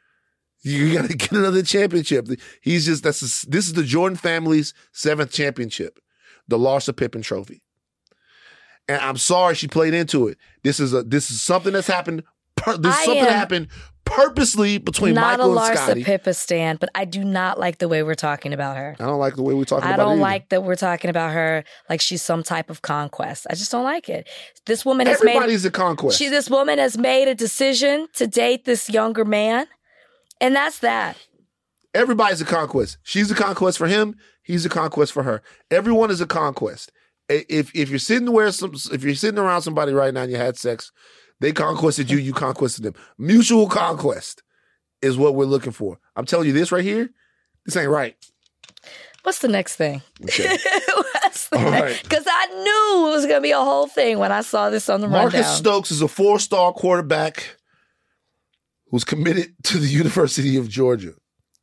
You got to get another championship. This is the Jordan family's 7th championship, the Larsa Pippen Trophy. And I'm sorry she played into it. This is something that's happened. Happened purposely between Michael and Scottie. Not a Larsa Pippen stan, but I do not like the way we're talking about her. I don't like the way we're talking about her. I don't like that we're talking about her like she's some type of conquest. I just don't like it. This woman has Everybody's a conquest. This woman has made a decision to date this younger man, and that's that. Everybody's a conquest. She's a conquest for him. He's a conquest for her. Everyone is a conquest. If you're sitting around somebody right now and you had sex, they conquested you, you conquested them. Mutual conquest is what we're looking for. I'm telling you this right here, this ain't right. What's the next thing? Okay. Right. Because I knew it was going to be a whole thing when I saw this on the rundown. Marcus Stokes is a 4-star quarterback who's committed to the University of Georgia.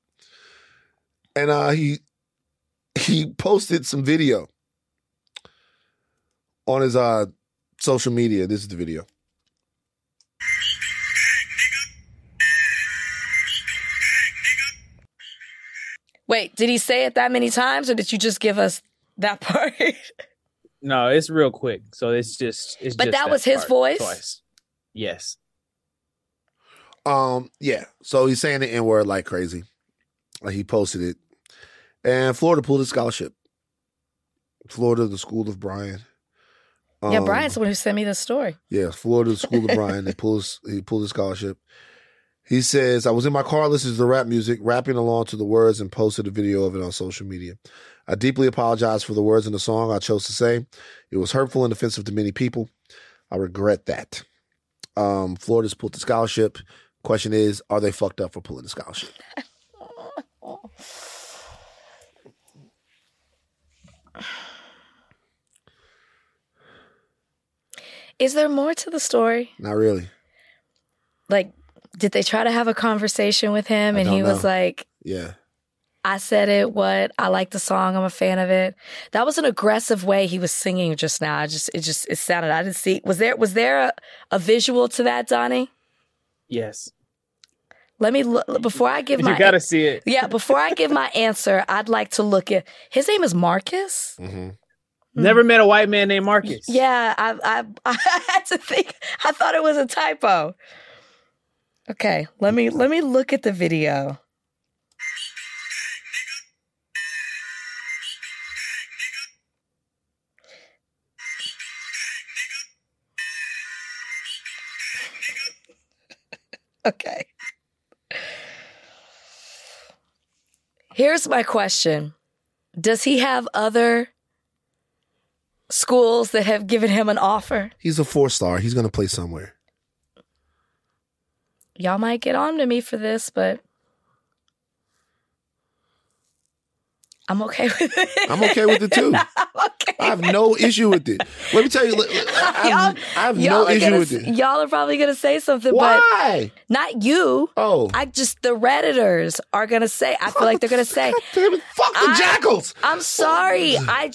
And he posted some video on his social media. This is the video. Wait, did he say it that many times, or did you just give us that part? No, it's real quick. So it's just. But that was his voice? Twice. Yes. Yeah. So he's saying the N-word like crazy. He posted it. And Florida pulled his scholarship. Florida, the school of Brian. Yeah, Brian's the one who sent me the story. Yeah, Florida, the school of Brian. He pulled his scholarship. He says, I was in my car listening to the rap music, rapping along to the words, and posted a video of it on social media. I deeply apologize for the words in the song I chose to say. It was hurtful and offensive to many people. I regret that. Florida's pulled the scholarship. Question is, are they fucked up for pulling the scholarship? Is there more to the story? Not really. Like, did they try to have a conversation with him and he was like, yeah, I said it, what? I like the song. I'm a fan of it. That was an aggressive way he was singing just now. It sounded, I didn't see. Was there a visual to that, Donnie? Yes. Let me look before I give my. You gotta see it. Yeah, before I give my answer, I'd like to look at. His name is Marcus. Mm-hmm. Never met a white man named Marcus. Yeah, I had to think. I thought it was a typo. Okay, let me look at the video. Okay. Here's my question. Does he have other schools that have given him an offer. He's a 4-star. He's going to play somewhere. Y'all might get on to me for this, but I'm okay with it. I'm okay with it too. I have no issue with it. Let me tell you, I have no issue with it. Y'all are probably going to say something, Why? but not you. Oh. The Redditors are going to say, I feel like they're going to say, God damn it, fuck the Jackals. I'm sorry.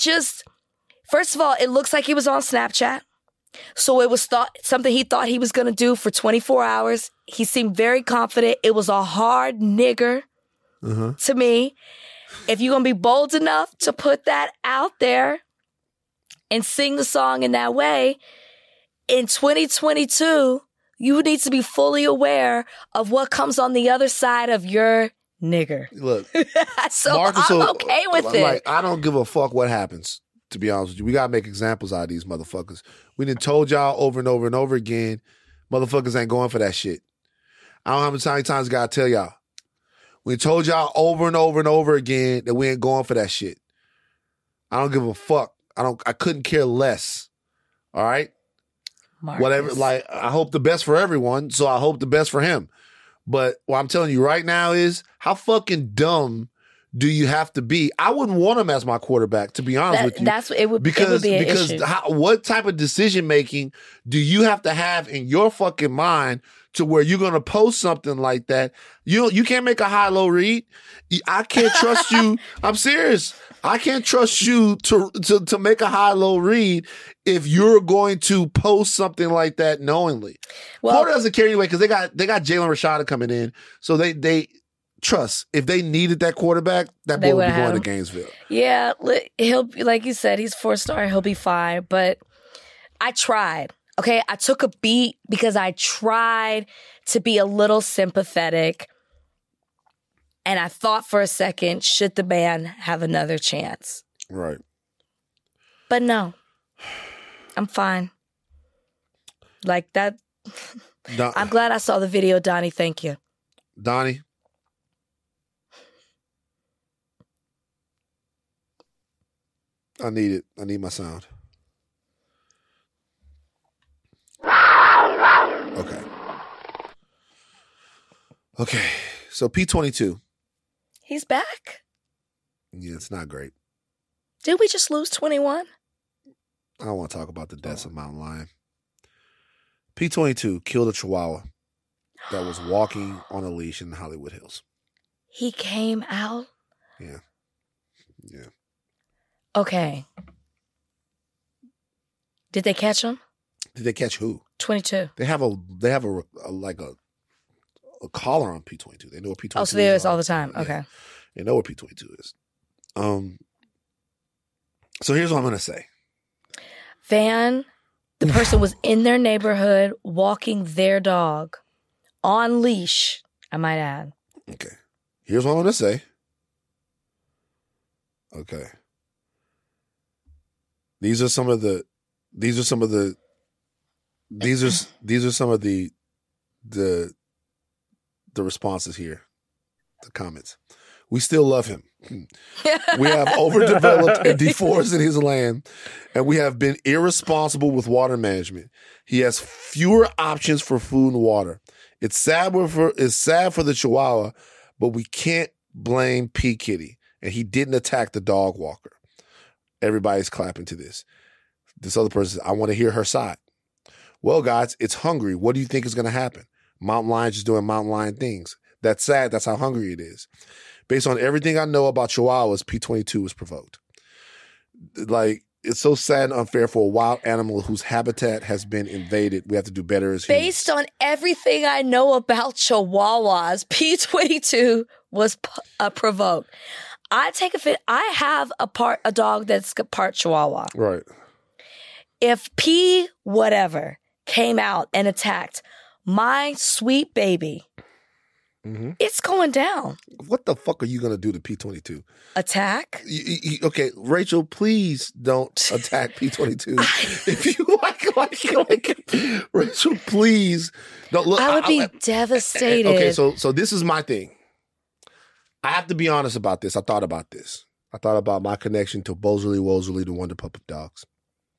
First of all, it looks like he was on Snapchat. So it was something he thought he was going to do for 24 hours. He seemed very confident. It was a hard nigger to me. If you're going to be bold enough to put that out there and sing the song in that way, in 2022, you need to be fully aware of what comes on the other side of your nigger. Look, so Marcus, I'm okay with it. Like, I don't give a fuck what happens, to be honest with you. We got to make examples out of these motherfuckers. We done told y'all over and over and over again, motherfuckers ain't going for that shit. I don't know how many times I got to tell y'all. We told y'all over and over and over again that we ain't going for that shit. I don't give a fuck. I couldn't care less. All right? Marcus. Whatever. Like, I hope the best for everyone, so I hope the best for him. But what I'm telling you right now is, how fucking dumb do you have to be? I wouldn't want him as my quarterback, to be honest with you. It would be an issue. What type of decision making do you have to have in your fucking mind to where you're gonna post something like that? You can't make a high-low read. I can't trust you. I'm serious. I can't trust you to make a high-low read if you're going to post something like that knowingly. Well, Florida doesn't care anyway because they got Jalen Rashada coming in, so they trust. If they needed that quarterback, that boy would be going to Gainesville. Yeah, he'll, like you said, he's 4-star. He'll be fine. But I tried. Okay, I took a beat because I tried to be a little sympathetic. And I thought for a second, should the man have another chance? Right. But no, I'm fine. Like that. I'm glad I saw the video, Donnie. Thank you. Donnie. I need it. I need my sound. Okay. So P22. He's back? Yeah, it's not great. Did we just lose 21? I don't want to talk about the deaths of Mountain Lion. P22 killed a Chihuahua that was walking on a leash in the Hollywood Hills. He came out? Yeah. Yeah. Okay. Did they catch him? Did they catch who? 22. They have a collar on P22. They know what P22 is. Oh, so there is all the time. Yeah. Okay. They know what P22 is. So here's what I'm going to say. Van, the person was in their neighborhood walking their dog on leash, I might add. Okay. Here's what I'm going to say. Okay. These are some of the responses here. The comments. We still love him. We have overdeveloped and deforested his land, and we have been irresponsible with water management. He has fewer options for food and water. It's sad for the Chihuahua, but we can't blame P. Kitty, and he didn't attack the dog walker. Everybody's clapping to this. This other person says, I want to hear her side. Well, guys, it's hungry. What do you think is going to happen? Mountain Lion's just doing mountain lion things. That's sad. That's how hungry it is. Based on everything I know about Chihuahuas, P22 was provoked. Like, it's so sad and unfair for a wild animal whose habitat has been invaded. We have to do better as humans. Based on everything I know about Chihuahuas, P22 was provoked. I take offense. I have a dog that's part Chihuahua. Right. If P whatever came out and attacked my sweet baby, it's going down. What the fuck are you going to do to P22? Attack? Okay, Rachel, please don't attack P22. If you like, Rachel, please don't look. I would be devastated. Okay, so this is my thing. I have to be honest about this. I thought about this. I thought about my connection to Bosley Wosley, the Wonder Pup of Dogs.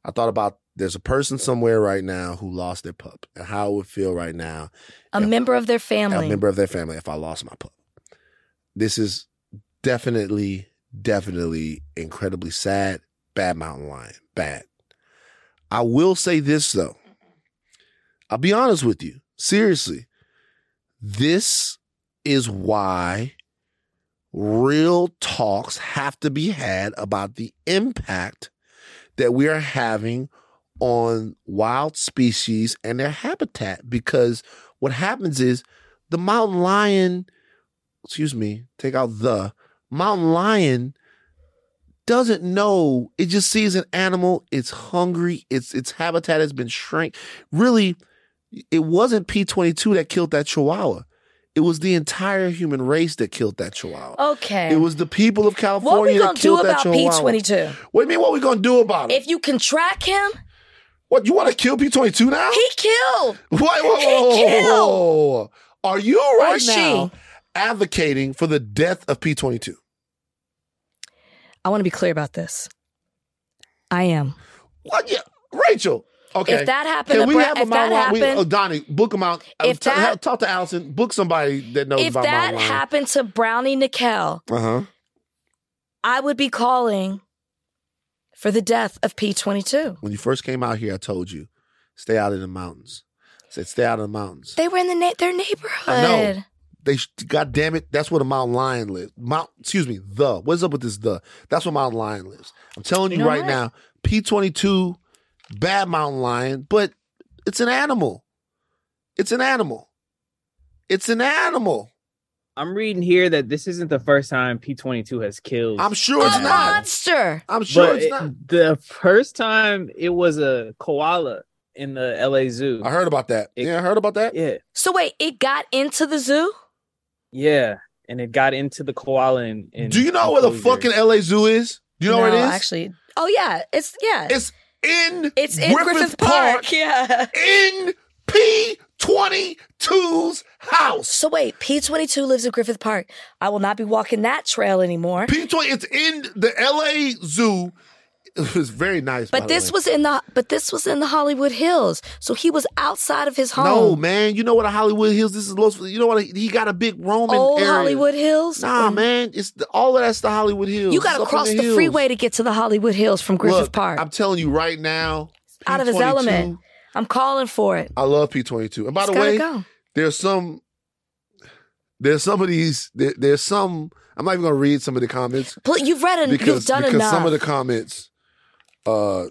I thought about there's a person somewhere right now who lost their pup and how it would feel right now. A member of their family. A member of their family if I lost my pup. This is definitely incredibly sad. Bad mountain lion. Bad. I will say this, though. I'll be honest with you. Seriously. This is why real talks have to be had about the impact that we are having on wild species and their habitat. Because what happens is the mountain lion, the mountain lion doesn't know. It just sees an animal. It's hungry. Its habitat has been shrank. Really, it wasn't P22 that killed that chihuahua. It was the entire human race that killed that chihuahua. Okay. It was the people of California that killed that chihuahua. What are we going to do about P22? What do you mean what we going to do about it? If you can track him. What, you want to kill P22 now? He killed. He killed. Are you right now she advocating for the death of P22? I want to be clear about this. I am. What? Yeah. Rachel. Okay. If that happened, can we have a mountain lion? Donnie, book them out. Talk to Allison. Book somebody that knows about mountain lion. If that happened to Brownie Nickel, I would be calling for the death of P22. When you first came out here, I told you, stay out in the mountains. I said, stay out of the mountains. They were in their neighborhood. I know. God damn it, that's where the mountain lion lives. What's up with this the? That's where mountain lion lives. I'm telling you right now, P22, bad mountain lion, but it's an animal. It's an animal. It's an animal. I'm reading here that this isn't the first time P22 has killed. I'm sure it's a not. monster. I'm sure it's not. The first time it was a koala in the LA Zoo. I heard about that. I heard about that. Yeah. So wait, it got into the zoo? Yeah, and it got into the koala. Do you know where the fucking LA Zoo is? Do you know where it is? Actually, it's in Griffith Park. Yeah, in P22's house. So wait, P22 lives in Griffith Park. I will not be walking that trail anymore. It's in the LA Zoo. It was very nice. But this was in the Hollywood Hills. So he was outside of his home. No, man. You know what, Hollywood Hills? This is you know what? He got a big Roman old area. Hollywood Hills? Nah, man. All of that's the Hollywood Hills. You got to cross the freeway to get to the Hollywood Hills from Griffith Park. I'm telling you right now. Out of his element. I'm calling for it. I love P22. And by the way, there's some of these. There's some. I'm not even going to read some of the comments. You've read enough. You've done enough. Because some of the comments. No,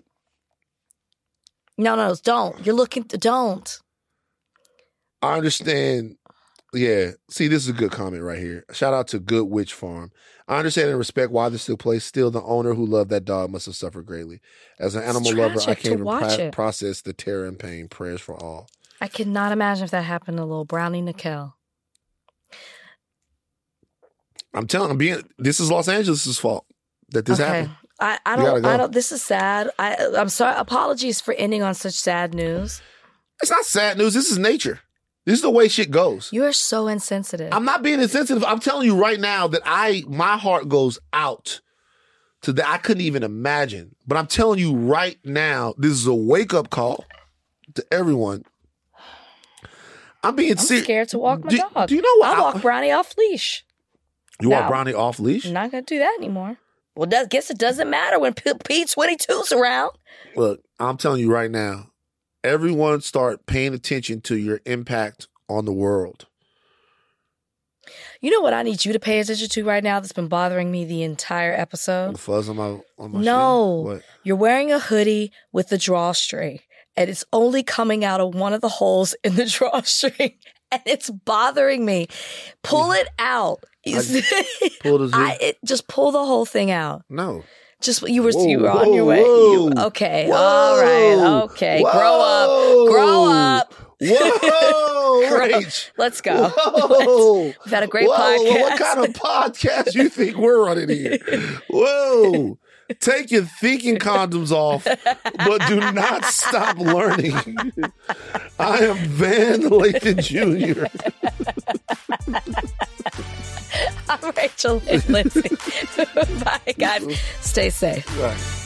don't. Don't. I understand. Yeah. See, this is a good comment right here. Shout out to Good Witch Farm. I understand and respect why this took place. Still, the owner who loved that dog must have suffered greatly. As an animal lover, I can't even process the terror and pain. Prayers for all. I cannot imagine if that happened to little Brownie Nickel. I'm telling you, this is Los Angeles' fault that this happened. I don't. This is sad. I'm sorry. Apologies for ending on such sad news. It's not sad news. This is nature. This is the way shit goes. You are so insensitive. I'm not being insensitive. I'm telling you right now that my heart goes out to that. I couldn't even imagine. But I'm telling you right now, this is a wake up call to everyone. I'm scared to walk my dog. Do you know what? I'll walk Brownie off leash. You walk Brownie off leash? I'm not going to do that anymore. Well, I guess it doesn't matter when P22's around. Look, I'm telling you right now, everyone start paying attention to your impact on the world. You know what I need you to pay attention to right now that's been bothering me the entire episode? The fuzz on my No. What? You're wearing a hoodie with the drawstring, and it's only coming out of one of the holes in the drawstring, and it's bothering me. Pull it out. Just pull the whole thing out. No. Just you were on your way. Okay. Whoa, all right. Okay. Whoa, Grow up. Whoa, Rach. Let's go. We've had a great podcast. What kind of podcast you think we're running here? Whoa. Take your thinking condoms off, but do not stop learning. I am Van Lathan Jr. I'm Rachel Lindsay. Bye, guys. Stay safe. Right.